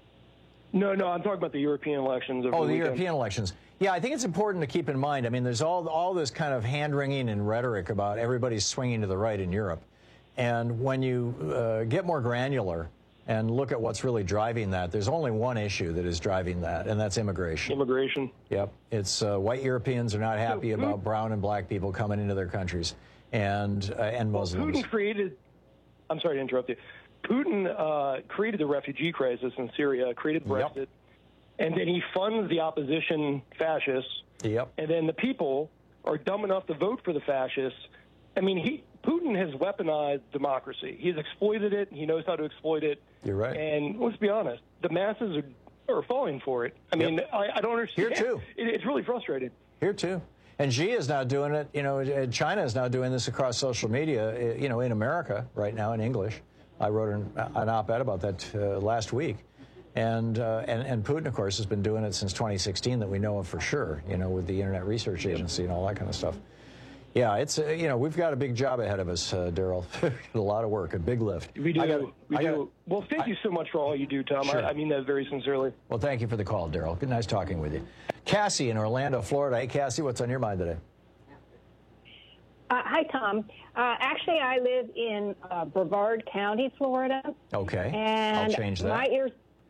No, no, I'm talking about the European elections. Oh, the, the European elections. Yeah, I think it's important to keep in mind. I mean, there's all all this kind of hand-wringing and rhetoric about everybody's swinging to the right in Europe. And when you uh, get more granular and look at what's really driving that, there's only one issue that is driving that, and that's immigration. Immigration. Yep. It's uh, white Europeans are not happy so, about brown and black people coming into their countries, and uh, and Muslims. Well, Putin created, I'm sorry to interrupt you. Putin uh, created the refugee crisis in Syria, created Brexit, yep. and then he funds the opposition fascists. Yep. And then the people are dumb enough to vote for the fascists. I mean, he Putin has weaponized democracy. He's exploited it. He knows how to exploit it. You're right. And let's be honest, the masses are, are falling for it. I mean, yep. I, I don't understand. Here, too. It, it's really frustrating. Here, too. And Xi is now doing it. You know, China is now doing this across social media, you know, in America right now in English. I wrote an, an op-ed about that uh, last week. And, uh, and and Putin, of course, has been doing it since twenty sixteen that we know of for sure, you know, with the Internet Research Agency and all that kind of stuff. Yeah, it's, uh, you know, we've got a big job ahead of us, uh, Daryl. A lot of work, a big lift. We do. I gotta, we I do. Gotta, well, thank I, you so much for all you do, Tom. Sure. I, I mean that very sincerely. Well, thank you for the call, Daryl. Good, nice talking with you. Cassie in Orlando, Florida. Hey, Cassie, what's on your mind today? Uh, hi, Tom. Uh, actually, I live in uh, Brevard County, Florida. Okay, and I'll change that. My ears,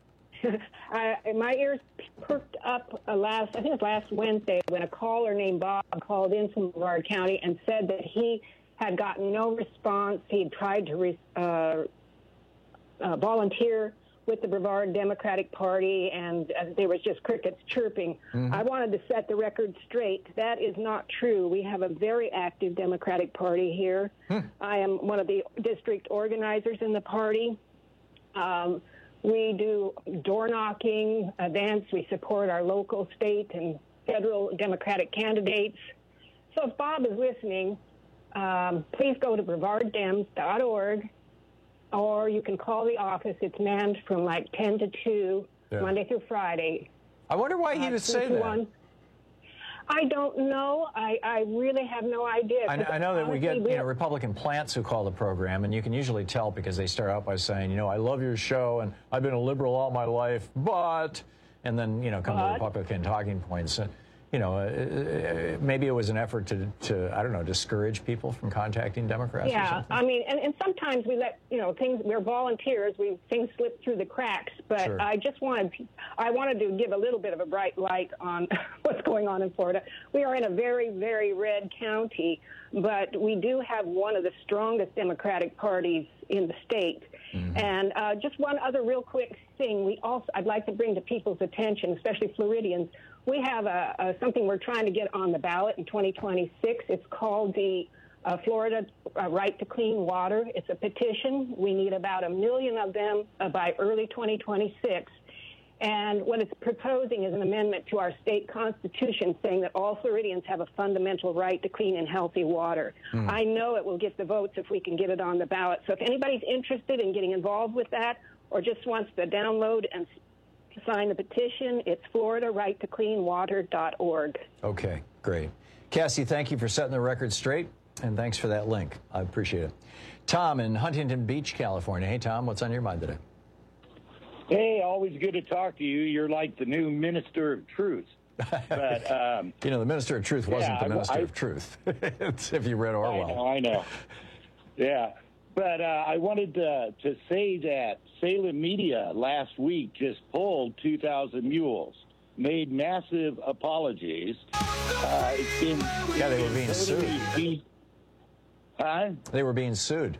I, my ears perked up uh, last, I think it was last Wednesday, when a caller named Bob called in from Brevard County and said that he had gotten no response. He tried to re, uh, uh, volunteer with the Brevard Democratic Party, and uh, there was just crickets chirping. Mm-hmm. I wanted to set the record straight. That is not true. We have a very active Democratic Party here. Hmm. I am one of the district organizers in the party. Um, we do door knocking events. We support our local, state, and federal Democratic candidates. So if Bob is listening, um, please go to brevard dems dot org. Or you can call the office. It's manned from like ten to two, yeah. Monday through Friday. I wonder why he uh, would say that. One. I don't know. I, I really have no idea. I, I know that we get you know, Republican plants who call the program, and you can usually tell because they start out by saying, you know, I love your show, and I've been a liberal all my life, but, and then, you know, come but, the Republican talking points. And, you know, uh, maybe it was an effort to, to, I don't know, discourage people from contacting Democrats yeah, or something. I mean, and, and sometimes we let, you know, things, we're volunteers, we things slip through the cracks, but sure. I just wanted, I wanted to give a little bit of a bright light on what's going on in Florida. We are in a very, very red county, but we do have one of the strongest Democratic parties in the state. Mm-hmm. And uh, just one other real quick thing, we also, I'd like to bring to people's attention, especially Floridians. We have a, a, something we're trying to get on the ballot in twenty twenty-six. It's called the uh, Florida uh, Right to Clean Water. It's a petition. We need about a million of them uh, by early twenty twenty-six. And what it's proposing is an amendment to our state constitution saying that all Floridians have a fundamental right to clean and healthy water. Mm. I know it will get the votes if we can get it on the ballot. So if anybody's interested in getting involved with that or just wants to download and sign the petition, it's florida right to clean water dot org. Okay, great. Cassie, thank you for setting the record straight, and thanks for that link. I appreciate it. Tom in Huntington Beach, California. Hey, Tom, what's on your mind today? Hey, always good to talk to you. You're like the new minister of truth. But um, you know, the minister of truth wasn't yeah, the minister I, I, of truth, if you read Orwell. I know, I know. Yeah. But uh, I wanted to, to say that Salem Media last week just pulled two thousand Mules, made massive apologies. Uh, it's been, yeah, they were being totally sued. Beat, huh? They were being sued.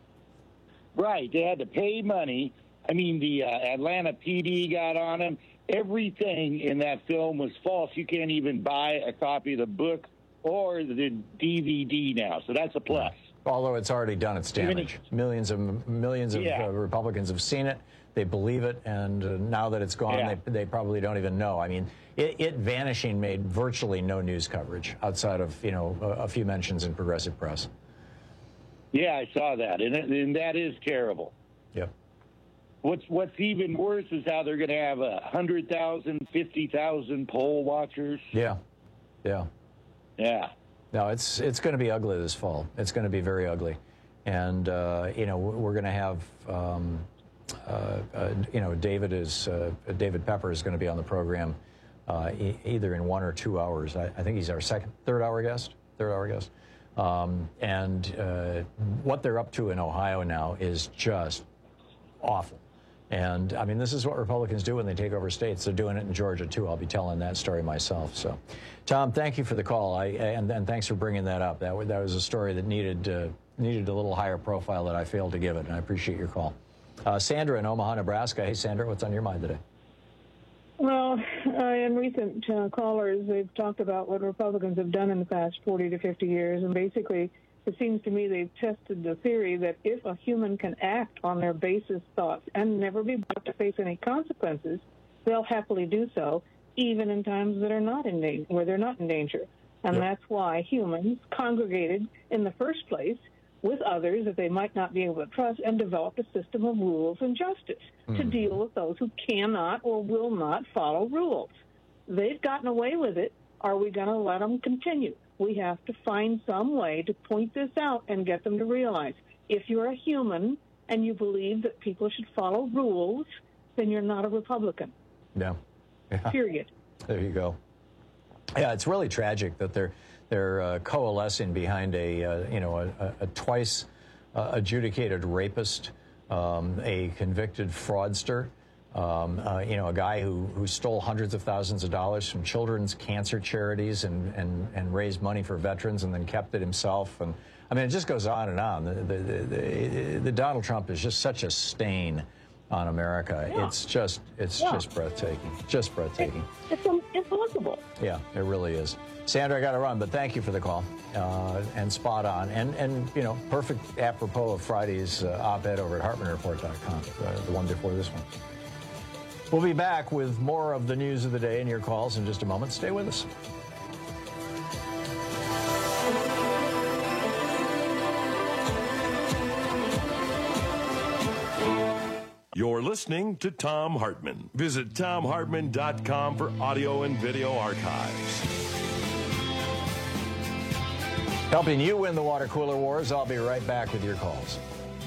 Right. They had to pay money. I mean, the uh, Atlanta P D got on them. Everything in that film was false. You can't even buy a copy of the book or the D V D now. So that's a plus. Although it's already done its damage. Millions of millions of yeah. uh, Republicans have seen it. They believe it. And uh, now that it's gone, yeah. they, they probably don't even know. I mean, it, it vanishing made virtually no news coverage outside of, you know, a, a few mentions in progressive press. Yeah, I saw that. And, and that is terrible. Yep. What's what's even worse is how they're going to have a hundred thousand, fifty thousand poll watchers. Yeah, yeah, yeah. No, it's it's going to be ugly this fall. It's going to be very ugly, and uh, you know we're going to have um, uh, uh, you know David is uh, David Pepper is going to be on the program uh, e either in one or two hours. I, I think he's our second, third hour guest, third hour guest, um, and uh, what they're up to in Ohio now is just awful. And, I mean, this is what Republicans do when they take over states. They're doing it in Georgia, too. I'll be telling that story myself. So, Tom, thank you for the call, I, and, and thanks for bringing that up. That, that was a story that needed, uh, needed a little higher profile that I failed to give it, and I appreciate your call. Uh, Sandra in Omaha, Nebraska. Hey, Sandra, what's on your mind today? Well, uh, in recent uh, callers, they've talked about what Republicans have done in the past forty to fifty years, and basically it seems to me they've tested the theory that if a human can act on their basest thoughts and never be brought to face any consequences, they'll happily do so, even in times that are not in danger, where they're not in danger. And yep. that's why humans congregated in the first place with others that they might not be able to trust and developed a system of rules and justice mm. to deal with those who cannot or will not follow rules. They've gotten away with it. Are we going to let them continue? We have to find some way to point this out and get them to realize if you're a human and you believe that people should follow rules, then you're not a Republican. Yeah. yeah. Period. There you go. Yeah, it's really tragic that they're they're uh, coalescing behind a, uh, you know, a, a twice uh, adjudicated rapist, um, a convicted fraudster, um, uh, you know, a guy who, who stole hundreds of thousands of dollars from children's cancer charities and, and, and raised money for veterans and then kept it himself. And I mean, it just goes on and on. The, the, the, the Donald Trump is just such a stain on America. Yeah. It's just, it's yeah. just breathtaking, just breathtaking. It's, it's impossible. Yeah, it really is. Sandra, I got to run, but thank you for the call, uh, and spot on, and, and, you know, perfect apropos of Friday's uh, op-ed over at Hartman Report dot com, uh, the one before this one. We'll be back with more of the news of the day and your calls in just a moment. Stay with us. You're listening to Thom Hartmann. Visit Thom Hartmann dot com for audio and video archives. Helping you win the water cooler wars. I'll be right back with your calls.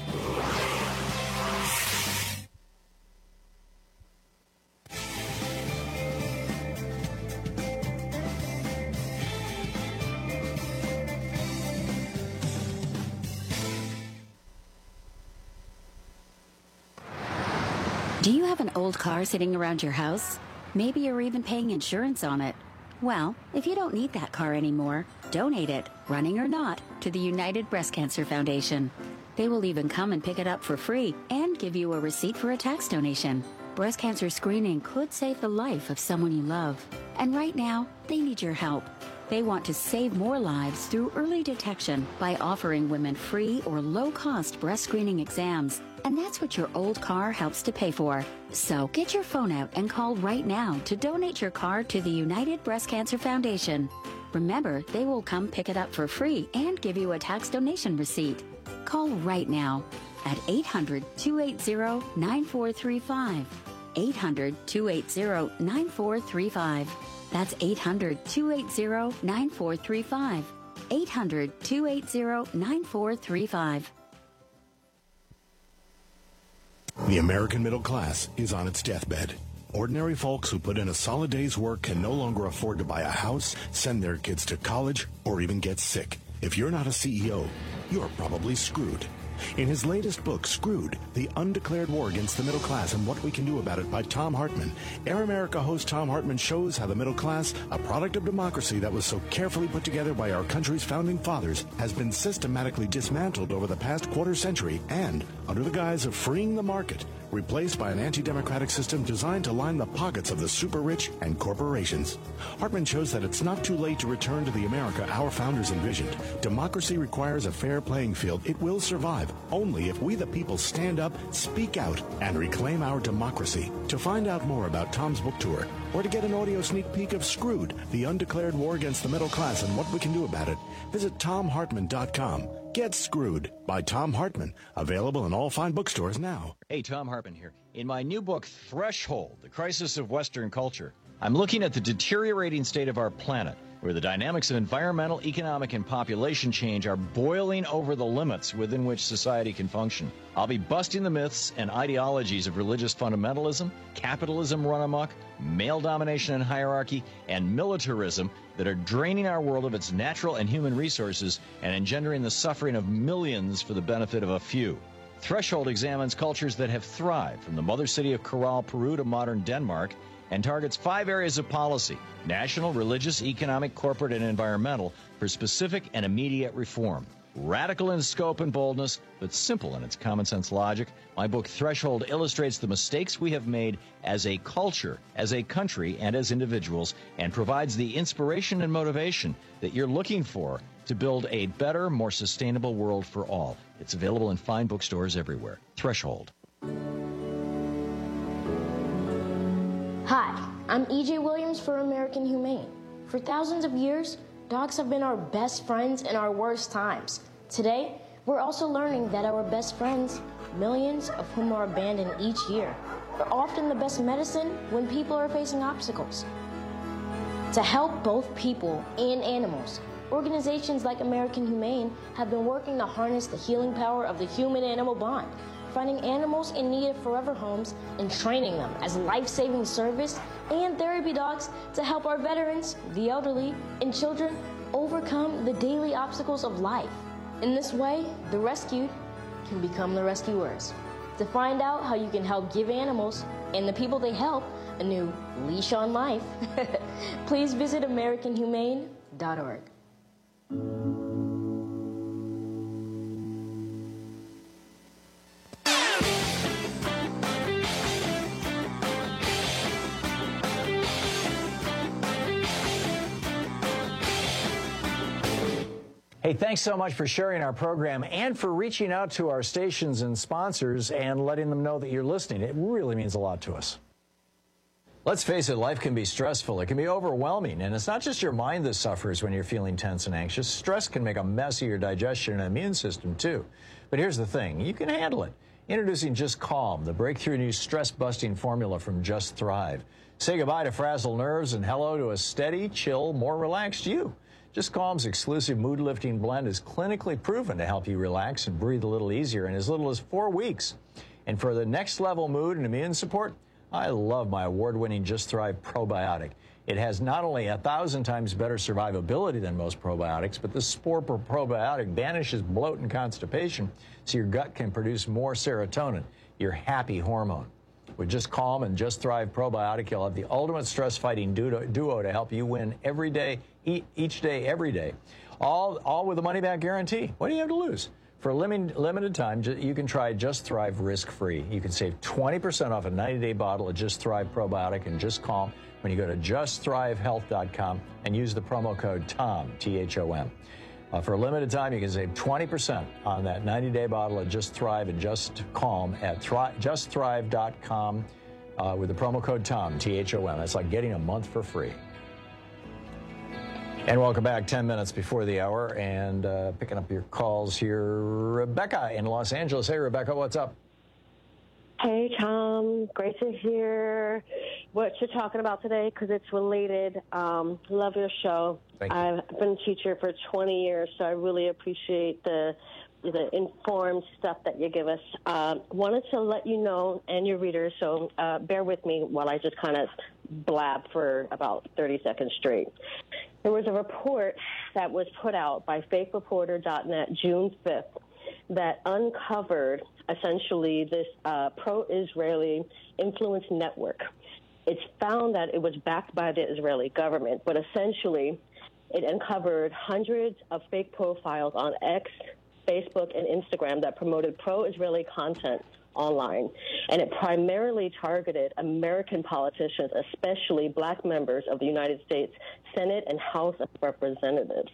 Do you have an old car sitting around your house? Maybe you're even paying insurance on it. Well, if you don't need that car anymore, donate it, running or not, to the United Breast Cancer Foundation. They will even come and pick it up for free and give you a receipt for a tax donation. Breast cancer screening could save the life of someone you love. And right now, they need your help. They want to save more lives through early detection by offering women free or low-cost breast screening exams. And that's what your old car helps to pay for. So get your phone out and call right now to donate your car to the United Breast Cancer Foundation. Remember, they will come pick it up for free and give you a tax donation receipt. Call right now at eight hundred, two eight zero, nine four three five. eight hundred, two eight zero, nine four three five. That's eight hundred, two eight zero, nine four three five. eight hundred, two eight zero, nine four three five. The American middle class is on its deathbed. Ordinary folks who put in a solid day's work can no longer afford to buy a house, send their kids to college, or even get sick. If you're not a C E O, you're probably screwed. In his latest book, Screwed, The Undeclared War Against the Middle Class and What We Can Do About It by Thom Hartmann, Air America host Thom Hartmann shows how the middle class, a product of democracy that was so carefully put together by our country's founding fathers, has been systematically dismantled over the past quarter century and, under the guise of freeing the market, replaced by an anti-democratic system designed to line the pockets of the super-rich and corporations. Hartmann shows that it's not too late to return to the America our founders envisioned. Democracy requires a fair playing field. It will survive only if we the people stand up, speak out, and reclaim our democracy. To find out more about Thom's book tour, or to get an audio sneak peek of Screwed, The Undeclared War Against the Middle Class and What We Can Do About It, visit Thom Hartmann dot com. Get Screwed by Thom Hartmann. Available in all fine bookstores now. Hey, Thom Hartmann here. In my new book, Threshold, The Crisis of Western Culture, I'm looking at the deteriorating state of our planet, where the dynamics of environmental, economic, and population change are boiling over the limits within which society can function. I'll be busting the myths and ideologies of religious fundamentalism, capitalism run amok, male domination and hierarchy, and militarism that are draining our world of its natural and human resources and engendering the suffering of millions for the benefit of a few. Threshold examines cultures that have thrived, from the mother city of Corral, Peru to modern Denmark, and targets five areas of policy: national, religious, economic, corporate, and environmental, for specific and immediate reform. Radical in scope and boldness, but simple in its common sense logic, my book Threshold illustrates the mistakes we have made as a culture, as a country, and as individuals, and provides the inspiration and motivation that you're looking for to build a better, more sustainable world for all. It's available in fine bookstores everywhere. Threshold. Hi, I'm E J Williams for American Humane. For thousands of years, dogs have been our best friends in our worst times. Today, we're also learning that our best friends, millions of whom are abandoned each year, are often the best medicine when people are facing obstacles. To help both people and animals, organizations like American Humane have been working to harness the healing power of the human-animal bond, finding animals in need of forever homes and training them as life-saving service and therapy dogs to help our veterans, the elderly, and children overcome the daily obstacles of life. In this way, the rescued can become the rescuers. To find out how you can help give animals and the people they help a new leash on life, please visit American Humane dot org. Hey, thanks so much for sharing our program and for reaching out to our stations and sponsors and letting them know that you're listening. It really means a lot to us. Let's face it, life can be stressful. It can be overwhelming, and it's not just your mind that suffers when you're feeling tense and anxious. Stress can make a mess of your digestion and immune system, too. But here's the thing, you can handle it. Introducing Just Calm, the breakthrough new stress-busting formula from Just Thrive. Say goodbye to frazzled nerves and hello to a steady, chill, more relaxed you. Just Calm's exclusive mood-lifting blend is clinically proven to help you relax and breathe a little easier in as little as four weeks. And for the next level mood and immune support, I love my award-winning Just Thrive probiotic. It has not only a thousand times better survivability than most probiotics, but the Spore probiotic banishes bloat and constipation so your gut can produce more serotonin, your happy hormone. With Just Calm and Just Thrive probiotic, you'll have the ultimate stress-fighting duo to help you win every day, each day, every day. All, all with a money-back guarantee. What do you have to lose? For a limit, limited time, you can try Just Thrive risk-free. You can save twenty percent off a ninety-day bottle of Just Thrive probiotic and Just Calm when you go to just thrive health dot com and use the promo code TOM, T H O M. Uh, for a limited time, you can save twenty percent on that ninety-day bottle of Just Thrive and Just Calm at just thrive dot com uh, with the promo code TOM, T H O M. That's like getting a month for free. And welcome back, ten minutes before the hour, and uh, picking up your calls here, Rebecca in Los Angeles. Hey, Rebecca, what's up? Hey, Tom. Great to hear what you're talking about today because it's related. Um, love your show. Thank you. I've been a teacher for twenty years, so I really appreciate the the informed stuff that you give us. Uh, wanted to let you know, and your readers, so uh, bear with me while I just kind of blab for about thirty seconds straight. There was a report that was put out by fake reporter dot net June fifth that uncovered essentially this uh, pro-Israeli influence network. It's found that it was backed by the Israeli government, but essentially it uncovered hundreds of fake profiles on X, Facebook, and Instagram that promoted pro-Israeli content online. And it primarily targeted American politicians, especially black members of the United States Senate and House of Representatives.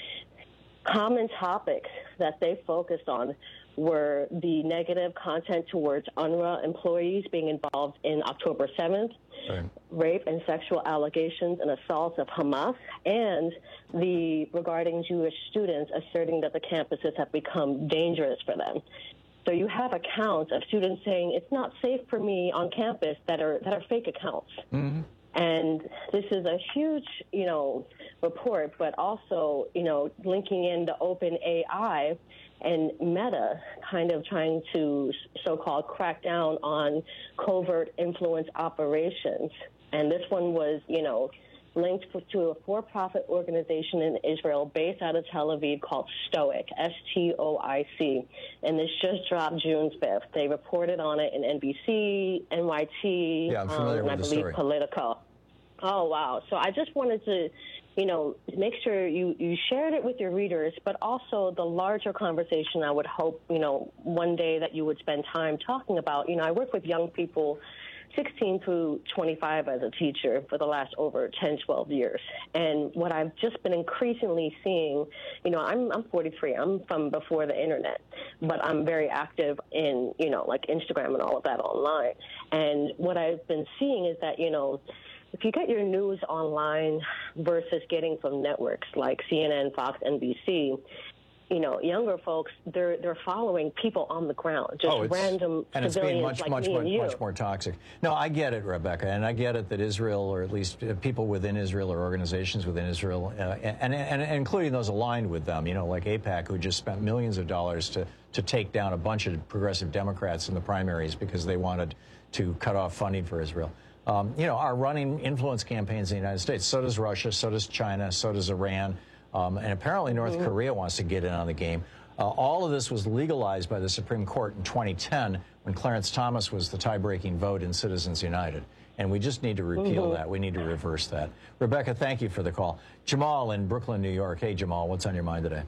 Common topics that they focused on were the negative content towards UNRWA employees being involved in October seventh, right. rape and sexual allegations and assaults of Hamas, and the regarding Jewish students asserting that the campuses have become dangerous for them. So you have accounts of students saying it's not safe for me on campus that are that are fake accounts. Mm-hmm. And this is a huge, you know, report, but also, you know, linking in the Open A I and Meta kind of trying to so-called crack down on covert influence operations. And this one was, you know, linked to a for-profit organization in Israel based out of Tel Aviv called Stoic, S T O I C. And this just dropped June fifth. They reported on it in N B C, N Y T, yeah, I'm familiar um, with and I the believe story. Politico. Oh, wow. So I just wanted to, you know, make sure you, you shared it with your readers, but also the larger conversation I would hope, you know, one day that you would spend time talking about. You know, I work with young people sixteen through twenty-five as a teacher for the last over ten, twelve years. And what I've just been increasingly seeing, you know, I'm, I'm forty-three. I'm from before the internet, but I'm very active in, you know, like Instagram and all of that online. And what I've been seeing is that, you know, if you get your news online versus getting from networks like C N N, Fox, N B C, you know, younger folks, they're they're following people on the ground, just oh, it's, random and it's civilians being much, like much, me much, and you. much more toxic. No, I get it, Rebecca, and I get it that Israel, or at least people within Israel or organizations within Israel, uh, and, and, and including those aligned with them, you know, like AIPAC, who just spent millions of dollars to, to take down a bunch of progressive Democrats in the primaries because they wanted to cut off funding for Israel. Um, you know, are running influence campaigns in the United States. So does Russia, so does China, so does Iran. Um, and apparently North Mm-hmm. Korea wants to get in on the game. Uh, all of this was legalized by the Supreme Court in twenty ten when Clarence Thomas was the tie-breaking vote in Citizens United. And we just need to repeal Mhm. that. We need to reverse that. Rebecca, thank you for the call. Jamal in Brooklyn, New York. Hey, Jamal, what's on your mind today?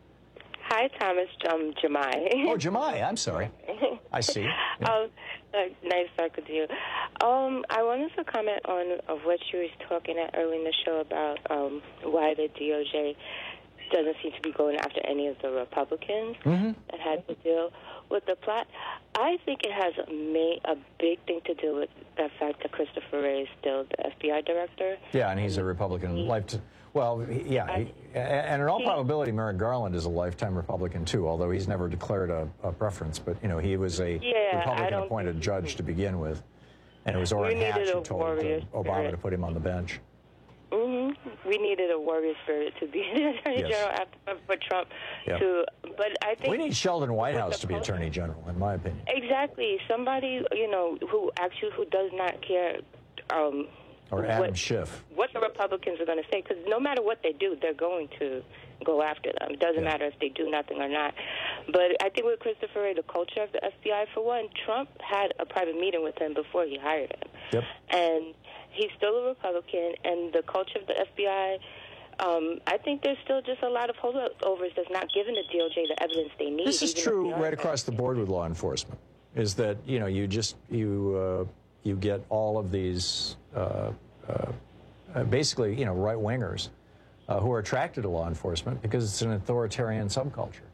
Hi, Thomas. Um, Jemai. Oh, Jemai. I'm sorry. I see. Yeah. Um, uh, nice talking to you. Um, I wanted to comment on of what you were talking at early in the show about um, why the D O J doesn't seem to be going after any of the Republicans Mm-hmm. that had to deal with the plot. I think it has a, ma- a big thing to do with the fact that Christopher Wray is still the F B I director. Yeah, and he's a Republican. Life t- well, he- yeah, he, and in all probability, Merrick Garland is a lifetime Republican too. Although he's never declared a, a preference, but you know, he was a Yeah, I Republican-appointed judge to begin with, and it was Orrin We needed Hatch a who told uh, warrior Obama spirit. to put him on the bench. hmm We needed a warrior spirit to be the Attorney Yes. General after, for Trump. Yeah. To, but I think We need Sheldon Whitehouse to be Attorney General, in my opinion. exactly somebody you know who actually who does not care. Um, Or Adam what, Schiff. what the Republicans are going to say, because no matter what they do, they're going to go after them. It doesn't matter if they do nothing or not. But I think with Christopher Wray, the culture of the F B I, for one, Trump had a private meeting with him before he hired him. Yep. And he's still a Republican, and the culture of the F B I, um, I think there's still just a lot of holdovers that's not giving the D O J the evidence they need. This is even if true they are right across the board with law enforcement. Is that you know you just you uh, you get all of these uh, uh, uh, basically you know right wingers uh, who are attracted to law enforcement because it's an authoritarian subculture.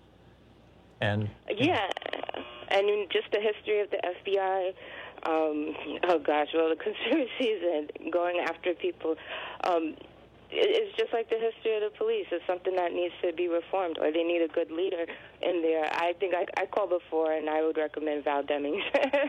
And Yeah, and in just the history of the F B I, um, oh gosh, well, the conspiracies and going after people, um, it, it's just like the history of the police. It's something that needs to be reformed, or they need a good leader in there. I think I, I called before, and I would recommend Val Demings.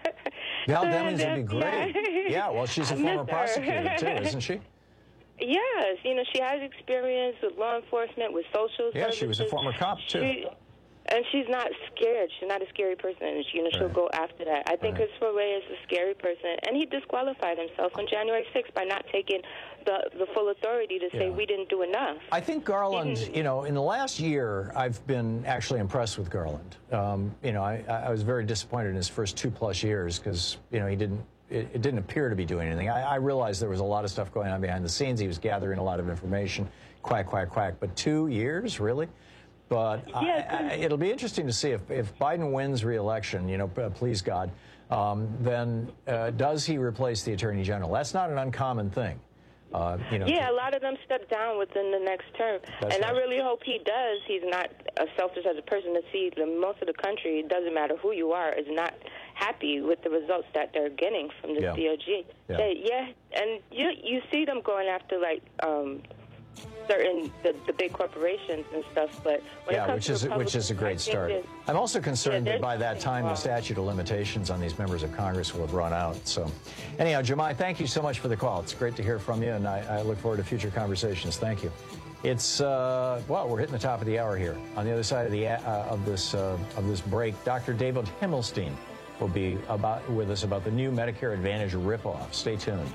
Val Demings would be Yeah. great. Yeah, well, she's a I former miss her. prosecutor too, isn't she? Yes, you know, she has experience with law enforcement, with social Yeah, services. she was a former cop too. She, and she's not scared. She's not a scary person. And she, you know, she'll Right. go after that. I think Right. Christopher Wray is a scary person, and he disqualified himself on January sixth by not taking the the full authority to say Yeah. we didn't do enough. I think Garland, you know, in the last year, I've been actually impressed with Garland. Um, you know, I, I was very disappointed in his first two plus years because, you know, he didn't, it, it didn't appear to be doing anything. I, I realized there was a lot of stuff going on behind the scenes. He was gathering a lot of information, quack, quack, quack. But two years, really? But I, I, it'll be interesting to see if, if Biden wins re-election, you know, p- please God, um, then uh, does he replace the Attorney General? That's not an uncommon thing. Uh, you know, Yeah, a lot of them step down within the next term, That's and I right. really hope he does. He's not as selfish as a person to see that most of the country, it doesn't matter who you are, is not happy with the results that they're getting from the Yeah. D O J. Yeah. They- yeah, and you you see them going after like um, certain the, the big corporations and stuff, but when it Yeah, comes which to is which is a Republicans, I great think start. that- I'm also concerned Yeah, that by that there's- time wow. the statute of limitations on these members of Congress will have run out. So, anyhow, Jemai, thank you so much for the call. It's great to hear from you, and I, I look forward to future conversations. Thank you. It's uh, well, we're hitting the top of the hour here. On the other side of the uh, of this uh, of this break, Doctor David Himmelstein will be about with us about the new Medicare Advantage ripoff. Stay tuned.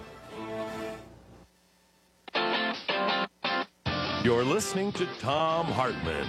You're listening to Thom Hartmann.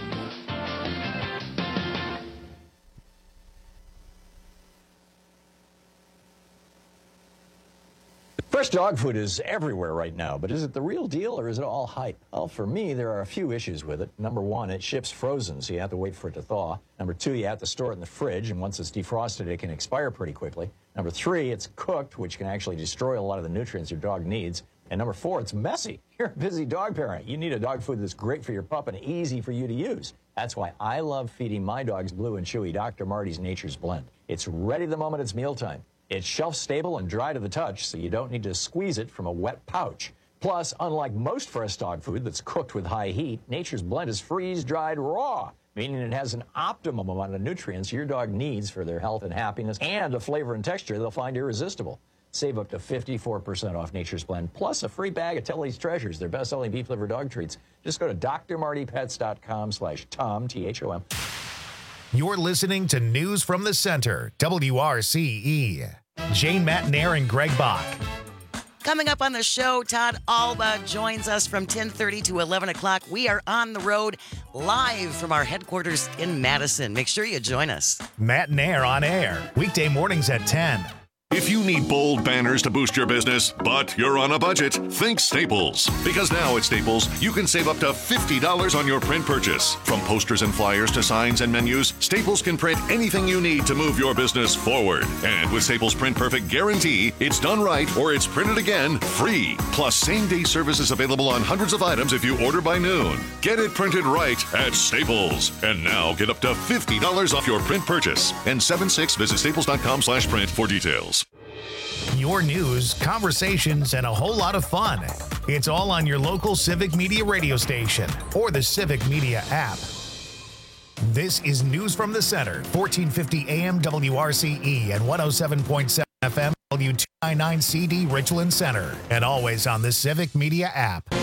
Fresh dog food is everywhere right now, but is it the real deal or is it all hype? Well, for me, there are a few issues with it. Number one, it ships frozen, so you have to wait for it to thaw. Number two, you have to store it in the fridge, and once it's defrosted, it can expire pretty quickly. Number three, it's cooked, which can actually destroy a lot of the nutrients your dog needs. And number four, it's messy. You're a busy dog parent. You need a dog food that's great for your pup and easy for you to use. That's why I love feeding my dogs Blue and Chewy Doctor Marty's Nature's Blend. It's ready the moment it's mealtime. It's shelf-stable and dry to the touch, so you don't need to squeeze it from a wet pouch. Plus, unlike most fresh dog food that's cooked with high heat, Nature's Blend is freeze-dried raw, meaning it has an optimum amount of nutrients your dog needs for their health and happiness, and a flavor and texture they'll find irresistible. Save up to fifty-four percent off Nature's Blend, plus a free bag of Telly's Treasures, their best-selling beef liver dog treats. Just go to d r marty pets dot com slash Tom, T H O M. You're listening to News from the Center, W R C E. Jane Matenaer and Greg Bach. Coming up on the show, Todd Alba joins us from ten thirty to eleven o'clock. We are on the road live from our headquarters in Madison. Make sure you join us. Matt and Air on air, weekday mornings at ten. If you need bold banners to boost your business, but you're on a budget, think Staples. Because now at Staples, you can save up to fifty dollars on your print purchase. From posters and flyers to signs and menus, Staples can print anything you need to move your business forward. And with Staples Print Perfect Guarantee, it's done right or it's printed again free. Plus, same-day service is available on hundreds of items if you order by noon. Get it printed right at Staples. And now get up to fifty dollars off your print purchase. And seven six, visit staples.com slash print for details. Your news, conversations, and a whole lot of fun. It's all on your local Civic Media radio station or the Civic Media app. This is News from the Center, fourteen fifty A M W R C E and one oh seven point seven F M W two ninety-nine C D Richland Center, and always on the Civic Media app.